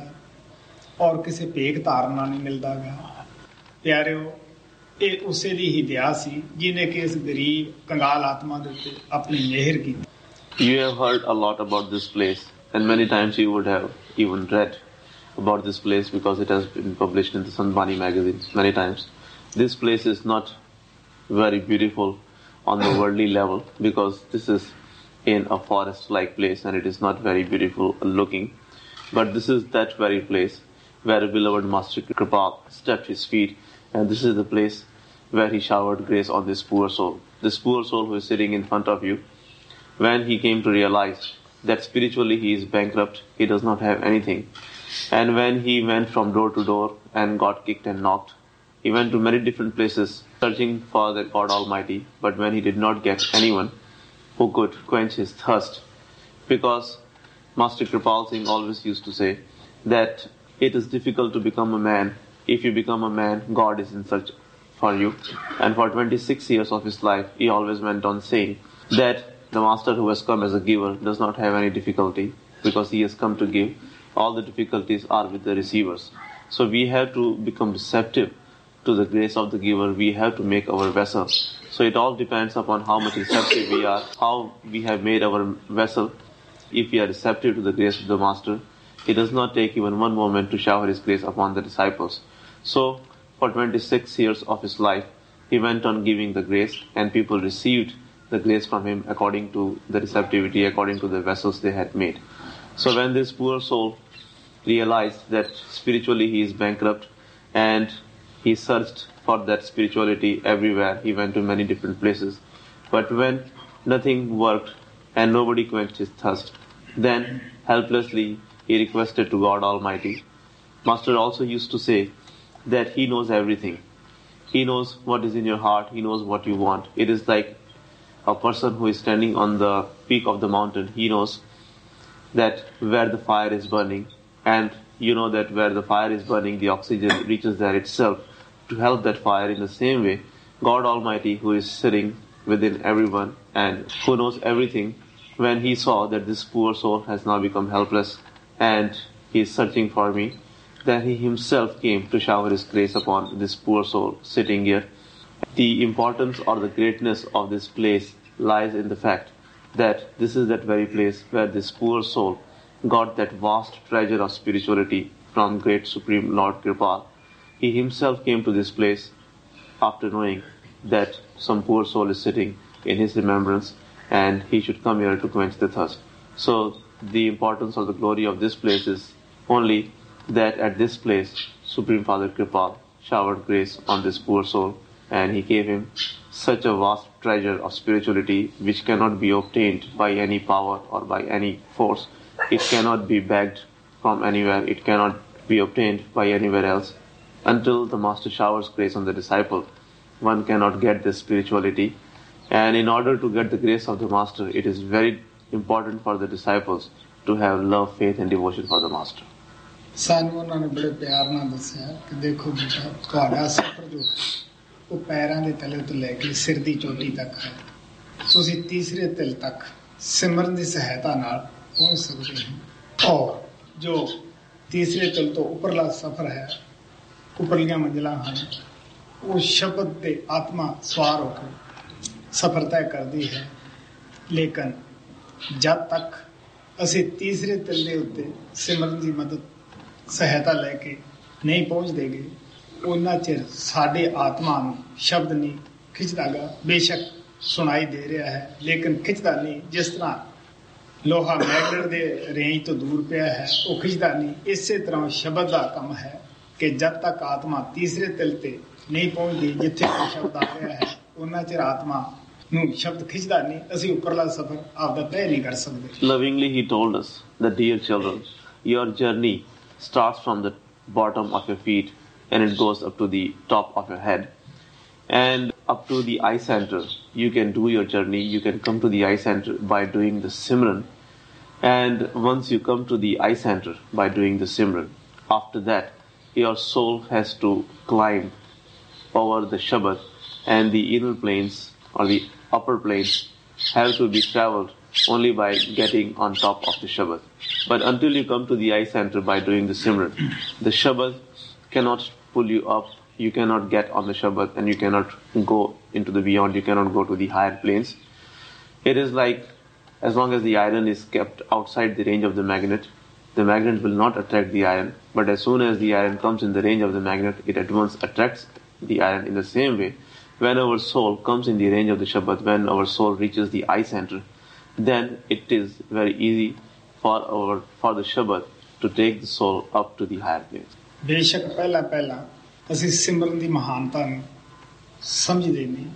ਔਰ ਕਿਸੇ ਭੇਖ ਧਾਰਨ ਨਾਲ ਨਹੀਂ ਮਿਲਦਾ ਗਾ। ਪਿਆਰਿਓ, ਇਹ ਉਸੇ ਦੀ ਹੀ ਦਇਆ ਸੀ ਜਿਹਨੇ ਕਿ ਇਸ ਗਰੀਬ ਕੰਗਾਲ ਆਤਮਾ ਦੇ ਉੱਤੇ ਆਪਣੀ ਮਿਹਰ ਕੀਤੀ। You have heard a lot about this place, and many times you would have even read about this place because it has been published in the Sandbani magazines many times. This place is not very beautiful on the worldly level because this is in a forest-like place and it is not very beautiful looking. But this is that very place where beloved Master Kripal stepped his feet, and this is the place where he showered grace on this poor soul. This poor soul who is sitting in front of you, when he came to realize that spiritually he is bankrupt, he does not have anything. And when he went from door to door and got kicked and knocked, he went to many different places searching for the God Almighty, but when he did not get anyone who could quench his thirst, because Master Kripal Singh always used to say that it is difficult to become a man. If you become a man, God is in search for you. And for twenty-six years of his life, he always went on saying that the master who has come as a giver does not have any difficulty because he has come to give. All the difficulties are with the receivers. So we have to become receptive to the grace of the giver. We have to make our vessel. So it all depends upon how much receptive we are, how we have made our vessel. If we are receptive to the grace of the master, he does not take even one moment to shower his grace upon the disciples. So for twenty-six years of his life, he went on giving the grace, and people received the grace from him according to the receptivity, according to the vessels they had made. So when this poor soul realized that spiritually he is bankrupt, and he searched for that spirituality everywhere, he went to many different places, but when nothing worked and nobody quenched his thirst, then helplessly he requested to God Almighty. Master also used to say that he knows everything. He knows what is in your heart. He knows what you want. It is like a person who is standing on the peak of the mountain. He knows that where the fire is burning, and you know that where the fire is burning, the oxygen reaches there itself to help that fire. In the same way, God Almighty, who is sitting within everyone and who knows everything, when he saw that this poor soul has now become helpless and he is searching for me, then he himself came to shower his grace upon this poor soul sitting here. The importance or the greatness of this place lies in the fact that this is that very place where this poor soul got that vast treasure of spirituality from great Supreme Lord Kirpal. He himself came to this place after knowing that some poor soul is sitting in his remembrance and he should come here to quench the thirst. So the importance or the glory of this place is only that at this place Supreme Father Kirpal showered grace on this poor soul, and he gave him such a vast treasure of spirituality which cannot be obtained by any power or by any force. It cannot be begged from anywhere. It cannot be obtained by anywhere else. Until the Master showers grace on the disciple, one cannot get this spirituality. And in order to get the grace of the Master, it is very important for the disciples to have love, faith and devotion for the Master. ਸਾਨੂੰ ਉਹਨਾਂ ਨੇ ਬੜੇ ਪਿਆਰ ਨਾਲ ਦੱਸਿਆ ਕਿ ਦੇਖੋ ਬੇਟਾ, ਤੁਹਾਡਾ ਸਫ਼ਰ ਜੋ ਉਹ ਪੈਰਾਂ ਦੇ ਤਲੇ ਤੋਂ ਲੈ ਕੇ ਸਿਰ ਦੀ ਚੋਟੀ ਤੱਕ ਹੈ। ਤੁਸੀਂ ਤੀਸਰੇ ਤਿਲ ਤੱਕ ਸਿਮਰਨ ਦੀ ਸਹਾਇਤਾ ਨਾਲ ਪਹੁੰਚ ਸਕਦੇ ਹੋ। ਔਰ ਜੋ ਤੀਸਰੇ ਤਿਲ ਤੋਂ ਉੱਪਰਲਾ ਸਫ਼ਰ ਹੈ, ਉੱਪਰਲੀਆਂ ਮੰਜ਼ਿਲਾਂ ਹਨ, ਉਹ ਸ਼ਬਦ ਤੇ ਆਤਮਾ ਸਵਾਰ ਹੋ ਕੇ ਸਫ਼ਰ ਤੈਅ ਕਰਦੀ ਹੈ। ਲੇਕਿਨ ਜਦ ਤੱਕ ਅਸੀਂ ਤੀਸਰੇ ਤਿਲ ਦੇ ਉੱਤੇ ਸਿਮਰਨ ਦੀ ਮਦਦ ਸਹਾਇਤਾ ਲੈ ਕੇ ਨਹੀਂ ਪਹੁੰਚਦੇ ਗੇ, ਉਹਨਾਂ ਚਿਰ ਸਾਡੇ ਆਤਮਾ ਨੂੰ ਸ਼ਬਦ ਨਹੀਂ ਖਿੱਚਦਾ ਗਾ। ਬੇਸ਼ੱਕ ਸੁਣਾਈ ਦੇ ਰਿਹਾ ਹੈ ਲੇਕਿਨ ਖਿੱਚਦਾ ਨਹੀਂ। ਜਿਸ ਤਰ੍ਹਾਂ ਲੋਹਾ ਮੈਗਨੇਟ ਦੇ ਰੇਂਜ ਤੋਂ ਦੂਰ ਪਿਆ ਹੈ, ਉਹ ਖਿੱਚਦਾ ਨਹੀਂ। ਇਸੇ ਤਰ੍ਹਾਂ ਸ਼ਬਦ ਦਾ ਕੰਮ ਹੈ ਕਿ ਜਦ ਤੱਕ ਆਤਮਾ ਤੀਸਰੇ ਤਿਲ ਤੇ ਨਹੀਂ ਪਹੁੰਚਦੀ ਜਿੱਥੇ ਕੋਈ ਸ਼ਬਦ ਆ ਰਿਹਾ ਹੈ, ਉਹਨਾਂ ਚਿਰ ਆਤਮਾ ਨੂੰ ਸ਼ਬਦ ਖਿੱਚਦਾ ਨਹੀਂ। ਅਸੀਂ ਉੱਪਰਲਾ ਸਫ਼ਰ ਆਪਦਾ ਤੈਅ ਨਹੀਂ ਕਰ ਸਕਦੇ। Lovingly he told us that, dear children, your journey starts from the bottom of your feet and it goes up to the top of your head and up to the eye center. You can do your journey, you can come to the eye center by doing the Simran, and once you come to the eye center by doing the Simran, after that your soul has to climb over the Shabad, and the inner planes or the upper planes have to be traveled only by getting on top of the Shabad. But until you come to the eye center by doing the Simran, the Shabad cannot pull you up. You cannot get on the Shabad and you cannot go into the beyond. You cannot go to the higher planes. It is like as long as the iron is kept outside the range of the magnet, the magnet will not attract the iron. But as soon as the iron comes in the range of the magnet, it at once attracts the iron. In the same way, when our soul comes in the range of the Shabad, when our soul reaches the eye center, then it is very easy for our for the Shabad to take the soul up to the higher planes. ਬੇਸ਼ੱਕ ਪਹਿਲਾਂ ਪਹਿਲਾਂ ਅਸੀਂ ਸਿਮਰਨ ਦੀ ਮਹਾਨਤਾ ਨੂੰ ਸਮਝਦੇ ਨਹੀਂ,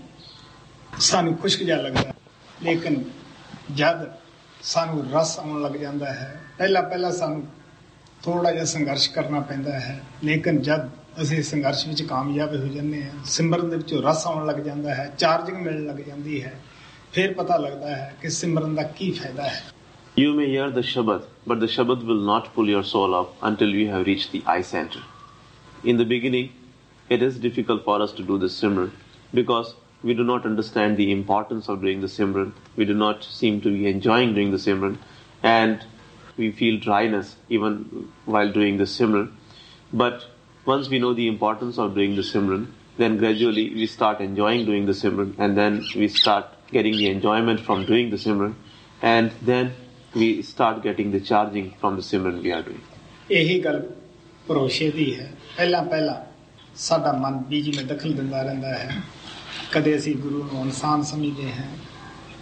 ਸਾਨੂੰ ਖੁਸ਼ਕ ਜਿਹਾ ਲੱਗਦਾ, ਲੇਕਿਨ ਜਦ ਸਾਨੂੰ ਰਸ ਆਉਣ ਲੱਗ ਜਾਂਦਾ ਹੈ, ਪਹਿਲਾਂ ਪਹਿਲਾਂ ਸਾਨੂੰ ਥੋੜਾ ਜਿਹਾ ਸੰਘਰਸ਼ ਕਰਨਾ ਪੈਂਦਾ ਹੈ, ਲੇਕਿਨ ਜਦ ਅਸੀਂ ਸੰਘਰਸ਼ ਵਿੱਚ ਕਾਮਯਾਬ ਹੋ ਜਾਂਦੇ ਹਾਂ, ਸਿਮਰਨ ਦੇ ਵਿੱਚੋਂ ਰਸ ਆਉਣ ਲੱਗ ਜਾਂਦਾ ਹੈ, ਚਾਰਜਿੰਗ ਮਿਲਣ ਲੱਗ ਜਾਂਦੀ ਹੈ, ਫਿਰ ਪਤਾ ਲੱਗਦਾ ਹੈ ਕਿ ਸਿਮਰਨ ਦਾ ਕੀ ਫਾਇਦਾ ਹੈ। You may hear the Shabad, but the Shabad will not pull your soul up until you have reached the eye center. In the beginning, it is difficult for us to do the Simran because we do not understand the importance of doing the Simran. We do not seem to be enjoying doing the Simran, and we feel dryness even while doing the Simran. But once we know the importance of doing the Simran, then gradually we start enjoying doing the Simran, and then we start getting the enjoyment from doing the Simran, and then we start getting the charging from the Simran we are doing. ਇਹੀ ਗੱਲ ਭਰੋਸੇ ਦੀ ਹੈ। ਪਹਿਲਾਂ ਪਹਿਲਾਂ ਸਾਡਾ ਮਨ ਬੀਜ ਵਿੱਚ ਦਖਲ ਦਿੰਦਾ ਰਹਿੰਦਾ ਹੈ। ਕਦੇ ਅਸੀਂ ਗੁਰੂ ਨੂੰ ਇਨਸਾਨ ਸਮਝਦੇ ਹਾਂ,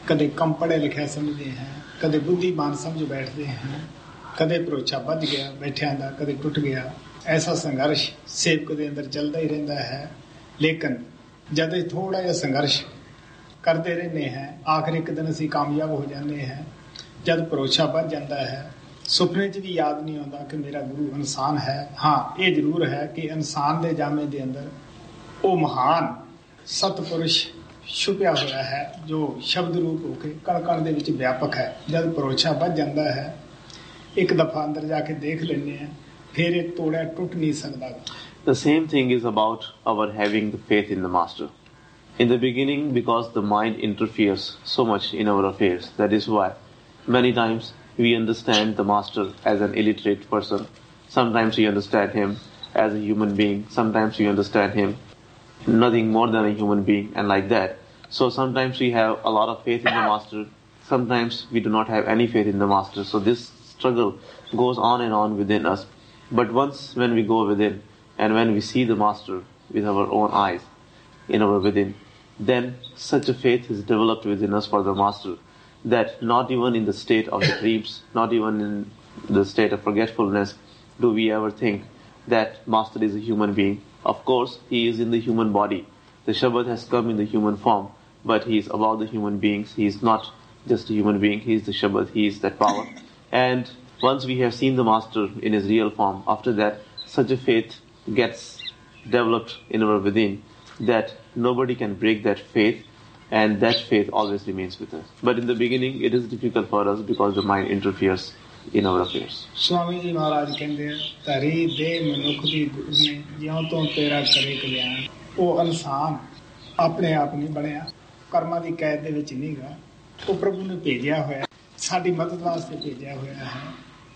ਕਦੇ ਕਮ ਪੜ੍ਹਿਆ ਲਿਖਿਆ ਸਮਝਦੇ ਹਾਂ, ਕਦੇ ਬੁੱਧੀਮਾਨ ਸਮਝ ਬੈਠਦੇ ਹਾਂ, ਕਦੇ ਭਰੋਸਾ ਵੱਧ ਗਿਆ ਬੈਠਿਆਂ ਦਾ, ਕਦੇ ਟੁੱਟ ਗਿਆ। ਐਸਾ ਸੰਘਰਸ਼ ਸੇਵਕ ਦੇ ਅੰਦਰ ਚੱਲਦਾ ਹੀ ਰਹਿੰਦਾ ਹੈ। ਲੇਕਿਨ ਜਦ ਇਹ ਥੋੜ੍ਹਾ ਜਿਹਾ ਸੰਘਰਸ਼ ਕਰਦੇ ਰਹਿੰਦੇ ਹਾਂ, ਆਖਰ ਇੱਕ ਦਿਨ ਅਸੀਂ ਕਾਮਯਾਬ ਹੋ ਜਾਂਦੇ ਹਾਂ। ਜਦ ਭਰੋਸਾ ਵੱਧ ਜਾਂਦਾ ਹੈ, ਸੁਪਨੇ 'ਚ ਵੀ ਯਾਦ ਨਹੀਂ ਆਉਂਦਾ ਕਿ ਮੇਰਾ ਗੁਰੂ ਇਨਸਾਨ ਹੈ। ਹਾਂ, ਇਹ ਜ਼ਰੂਰ ਹੈ ਕਿ ਇਨਸਾਨ ਦੇ ਜਾਮੇ ਦੇ ਅੰਦਰ ਉਹ ਮਹਾਨ ਸਤਪੁਰਸ਼ ਛੁਪਿਆ ਹੋਇਆ ਹੈ ਜੋ ਸ਼ਬਦ ਰੂਪ ਹੋ ਕੇ ਕਣ ਕਣ ਦੇ ਵਿੱਚ ਵਿਆਪਕ ਹੈ। ਜਦ ਭਰੋਸਾ ਵੱਧ ਜਾਂਦਾ ਹੈ, ਇੱਕ ਦਫਾ ਅੰਦਰ ਜਾ ਕੇ ਦੇਖ ਲੈਂਦੇ ਹਾਂ, ਫਿਰ ਇਹ ਤੋੜਿਆ ਟੁੱਟ ਨਹੀਂ ਸਕਦਾ। The same thing is about our having the faith in the Master. In the beginning, because the mind interferes so much in our affairs, that is why many times we understand the Master as an illiterate person. Sometimes we understand him as a human being. Sometimes we understand him nothing more than a human being, and like that. So sometimes we have a lot of faith in the Master. Sometimes we do not have any faith in the Master. So this struggle goes on and on within us. But once when we go within and when we see the Master with our own eyes in our within, then such a faith is developed within us for the Master that not even in the state of the dreams, not even in the state of forgetfulness, do we ever think that Master is a human being. Of course, he is in the human body. The Shabad has come in the human form, but he is above the human beings. He is not just a human being, he is the Shabad, he is that power. And once we have seen the Master in his real form, after that, such a faith gets developed in our within that nobody can break that faith, and that faith always remains with us. But in the beginning, it is difficult for us because the mind interferes in our affairs. Swami Ji Maharaj ਕਹਿੰਦੇ ਧਰੀ ਦੇ ਮਨੁੱਖ ਦੀ ਗੁਰ ਨੇ ਜਿਉਂ ਤੋਂ ਤੇਰਾ ਕਰੇ ਕਲਿਆਣ। ਉਹ ਇਨਸਾਨ ਆਪਣੇ ਆਪ ਨਹੀਂ ਬਣਿਆ, ਕਰਮਾਂ ਦੀ ਕੈਦ ਦੇ ਵਿੱਚ ਨਹੀਂ ਗਾ। ਉਹ ਪ੍ਰਭੂ ਨੇ ਭੇਜਿਆ ਹੋਇਆ, ਸਾਡੀ ਮਦਦ ਵਾਸਤੇ ਭੇਜਿਆ ਹੋਇਆ ਹੈ।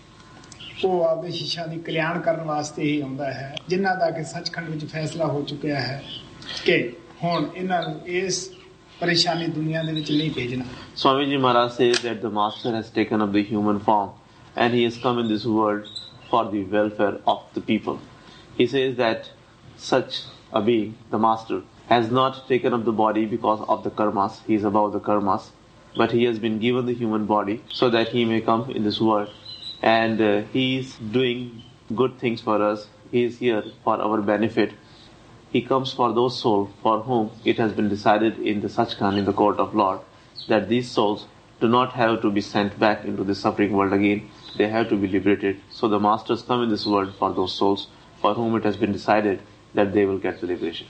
ਉਹ ਆਪਦੇ ਸ਼ਿਸ਼ਿਆਂ ਦੀ ਕਲਿਆਣ ਕਰਨ ਵਾਸਤੇ ਹੀ ਆਉਂਦਾ ਹੈ, ਜਿਨ੍ਹਾਂ ਦਾ ਕਿ ਸੱਚਖੰਡ ਵਿੱਚ ਫੈਸਲਾ ਹੋ ਚੁੱਕਿਆ ਹੈ ਕਿ ਹੁਣ ਇਹਨਾਂ ਨੂੰ ਇਸ ਪਰੇਸ਼ਾਨੀ ਦੁਨੀਆ ਦੇ ਵਿੱਚ ਨਹੀਂ ਭੇਜਣਾ। Swami Ji Maharaj says that the Master has taken up the human form and he has come in this world for the welfare of the people. He says that such a being, the Master, has not taken up the body because of the karmas, he is above the karmas, but he has been given the human body so that he may come in this world, and uh, he is doing good things for us. He is here for our benefit. He comes for those souls for whom it has been decided in the Sachkhand, in the court of Lord, that these souls do not have to be sent back into the suffering world again. They have to be liberated. So the Masters come in this world for those souls for whom it has been decided that they will get the liberation.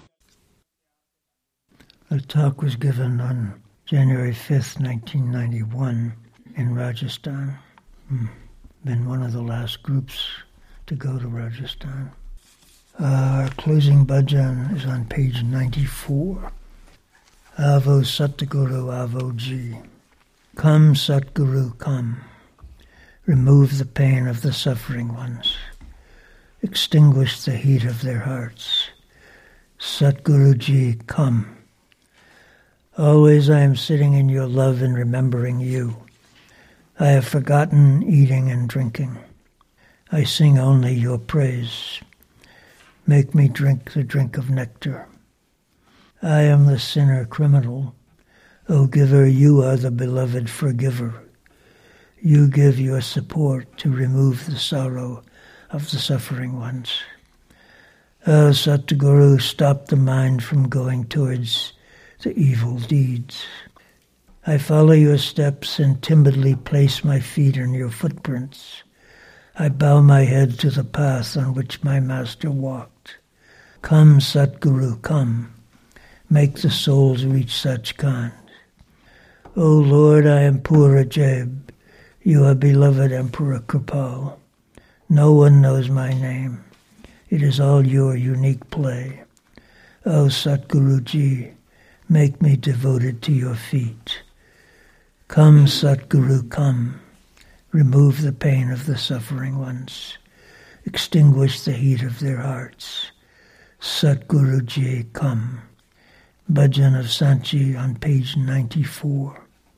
The talk was given on January fifth, nineteen ninety-one in Rajasthan. Hmm. Been one of the last groups to go to Rajasthan. Uh, our closing bhajan is on page ninety-four. Avo Satguru Avo Ji. Come Satguru, come. Remove the pain of the suffering ones. Extinguish the heat of their hearts. Satguru Ji, come. Always I am sitting in your love and remembering you. I have forgotten eating and drinking. I sing only your praise. Make me drink the drink of nectar. I am the sinner criminal. O giver, you are the beloved forgiver. You give your support to remove the sorrow of the suffering ones. O Satguru, stop the mind from going towards the evil deeds. I follow your steps and timidly place my feet in your footprints. I bow my head to the path on which my master walked. Come, Satguru, come. Make the souls reach Sachkhand. O Lord, I am poor Ajab. You are beloved Emperor Kripal. No one knows my name. It is all your unique play. O Satguru Ji, make me devoted to your feet. Come, Satguru, come. Remove the pain of the suffering ones. Extinguish the heat of their hearts. Satguru Ji, come. Bhajan of Sanchi on page ninety-four.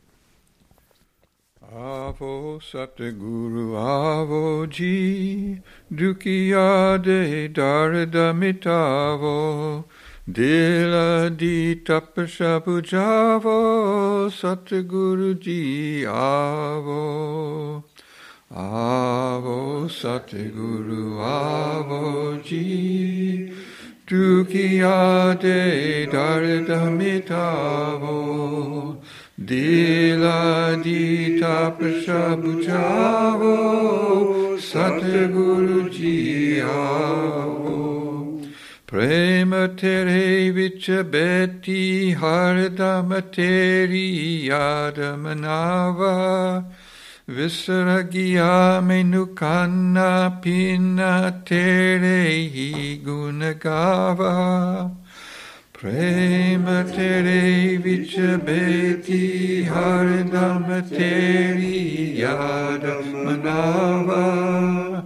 Avo Satguru Avo Ji, Dukiya de Darida Mitavo, Dila di tapasya bujavo, Satguru ji avo. Avo Satguru avo ji, Dukiya de darda mitavo. Dila di tapasya bujavo, Satguru ji avo. Prema tere vicha beti hardama teri yadamanava. Visaragya menukana pina tere hi gunagava. Prema tere vicha beti hardama teri yadamanava.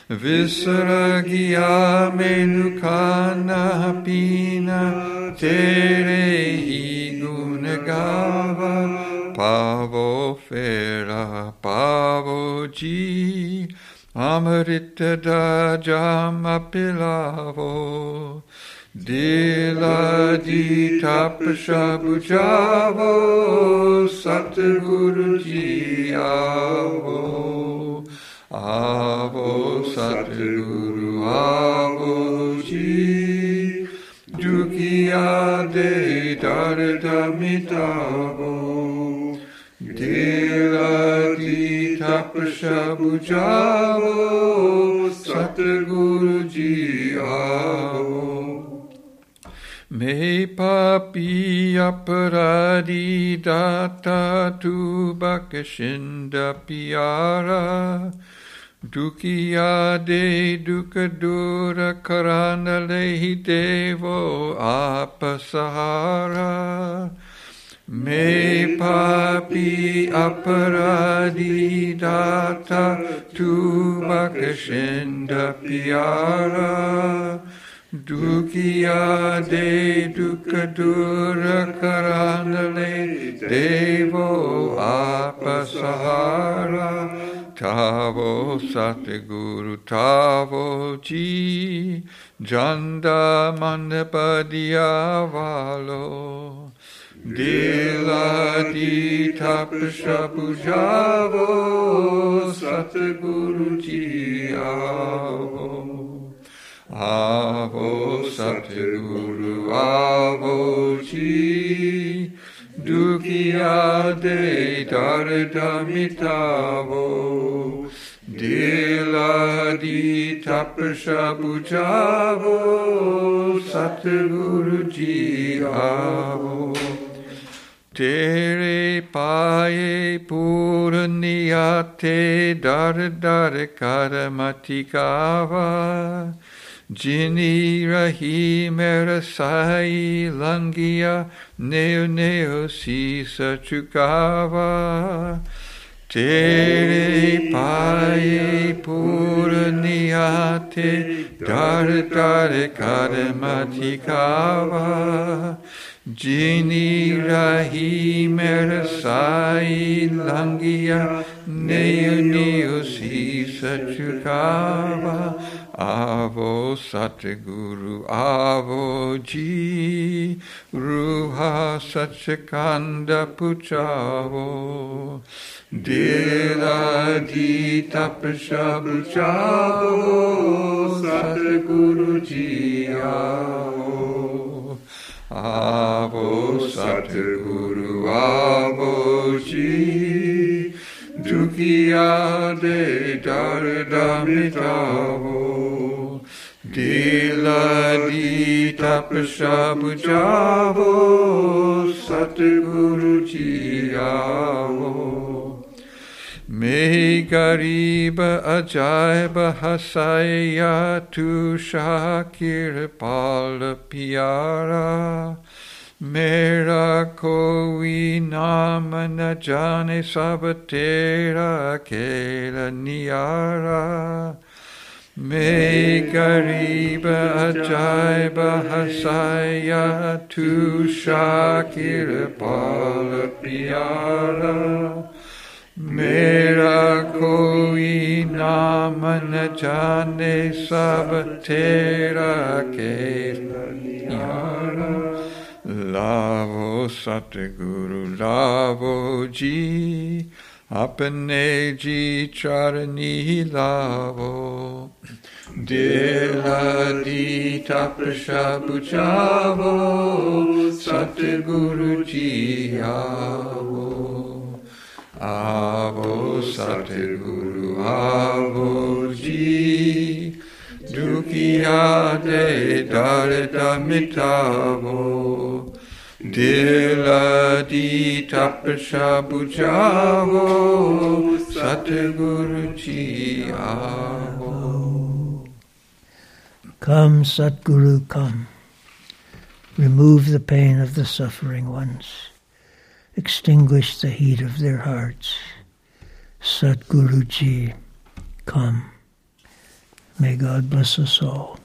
Visaragya menukana pina tere hi gunagava. Pavo fera pavo ji, Amrita dajama pilavo. Dila di tapasya bujavo, Satguru ji avo. Avo Satguru avo ji, Dukiya de darda mitavo. Dila di tapasya bujavo, Satguru ji avo. Me papi aparadi data tu bakashinda piara. Dukiya de dukadura karana lehi devo apasahara. Me papi aparadi data tu bakashinda piara. Dukiya de dukadura karanale devo apasahara. Tavo Satguru tavo ji, Janda mandapadiya valo. Dila di tapasya bujavo, Satguru ji avo. Avo Satguru avo ji, Dukiya de darda mitavo. Dila di tapasya bujavo, Satguru ji avo. Tere paye purniyate dardar karamatikava. Jini rahi merasai langia neo neo sisa chukava. Tere paye purniyate dardar karamatikava. Jini rahi merasai langia neo neo sisa chukava. Avo Satguru avo ji, Ruha Satchakanda puchavo. Dila di tapasya bujavo, Satguru ji avo. Avo Satguru avo ji, Dukiya de darda mitavo. Dila di tapasya bujavo, Satguru ji avo. Me gariba ajaiba hasaya tu shakir pala piara. Mera koi naam na jane sabatera kela niara. Me gariba ajaiba hasaya tu shakir pala piara. Mera koi नाम न जाने सब तेरा के यारा लावो सतगुरु लावो जी अपने जी चरनी लावो दिला दीता प्रसाद बुझावो सतगुरु जी आवो आवो सतगुरु आवो जी दुखिया दे दर्द मिटावो दिला दीता प्रसाद बुझावो सतगुरु जी आवो. Come, Satguru, come. Remove the pain of the suffering ones. Extinguish the heat of their hearts. Satguru Ji, come. May God bless us all.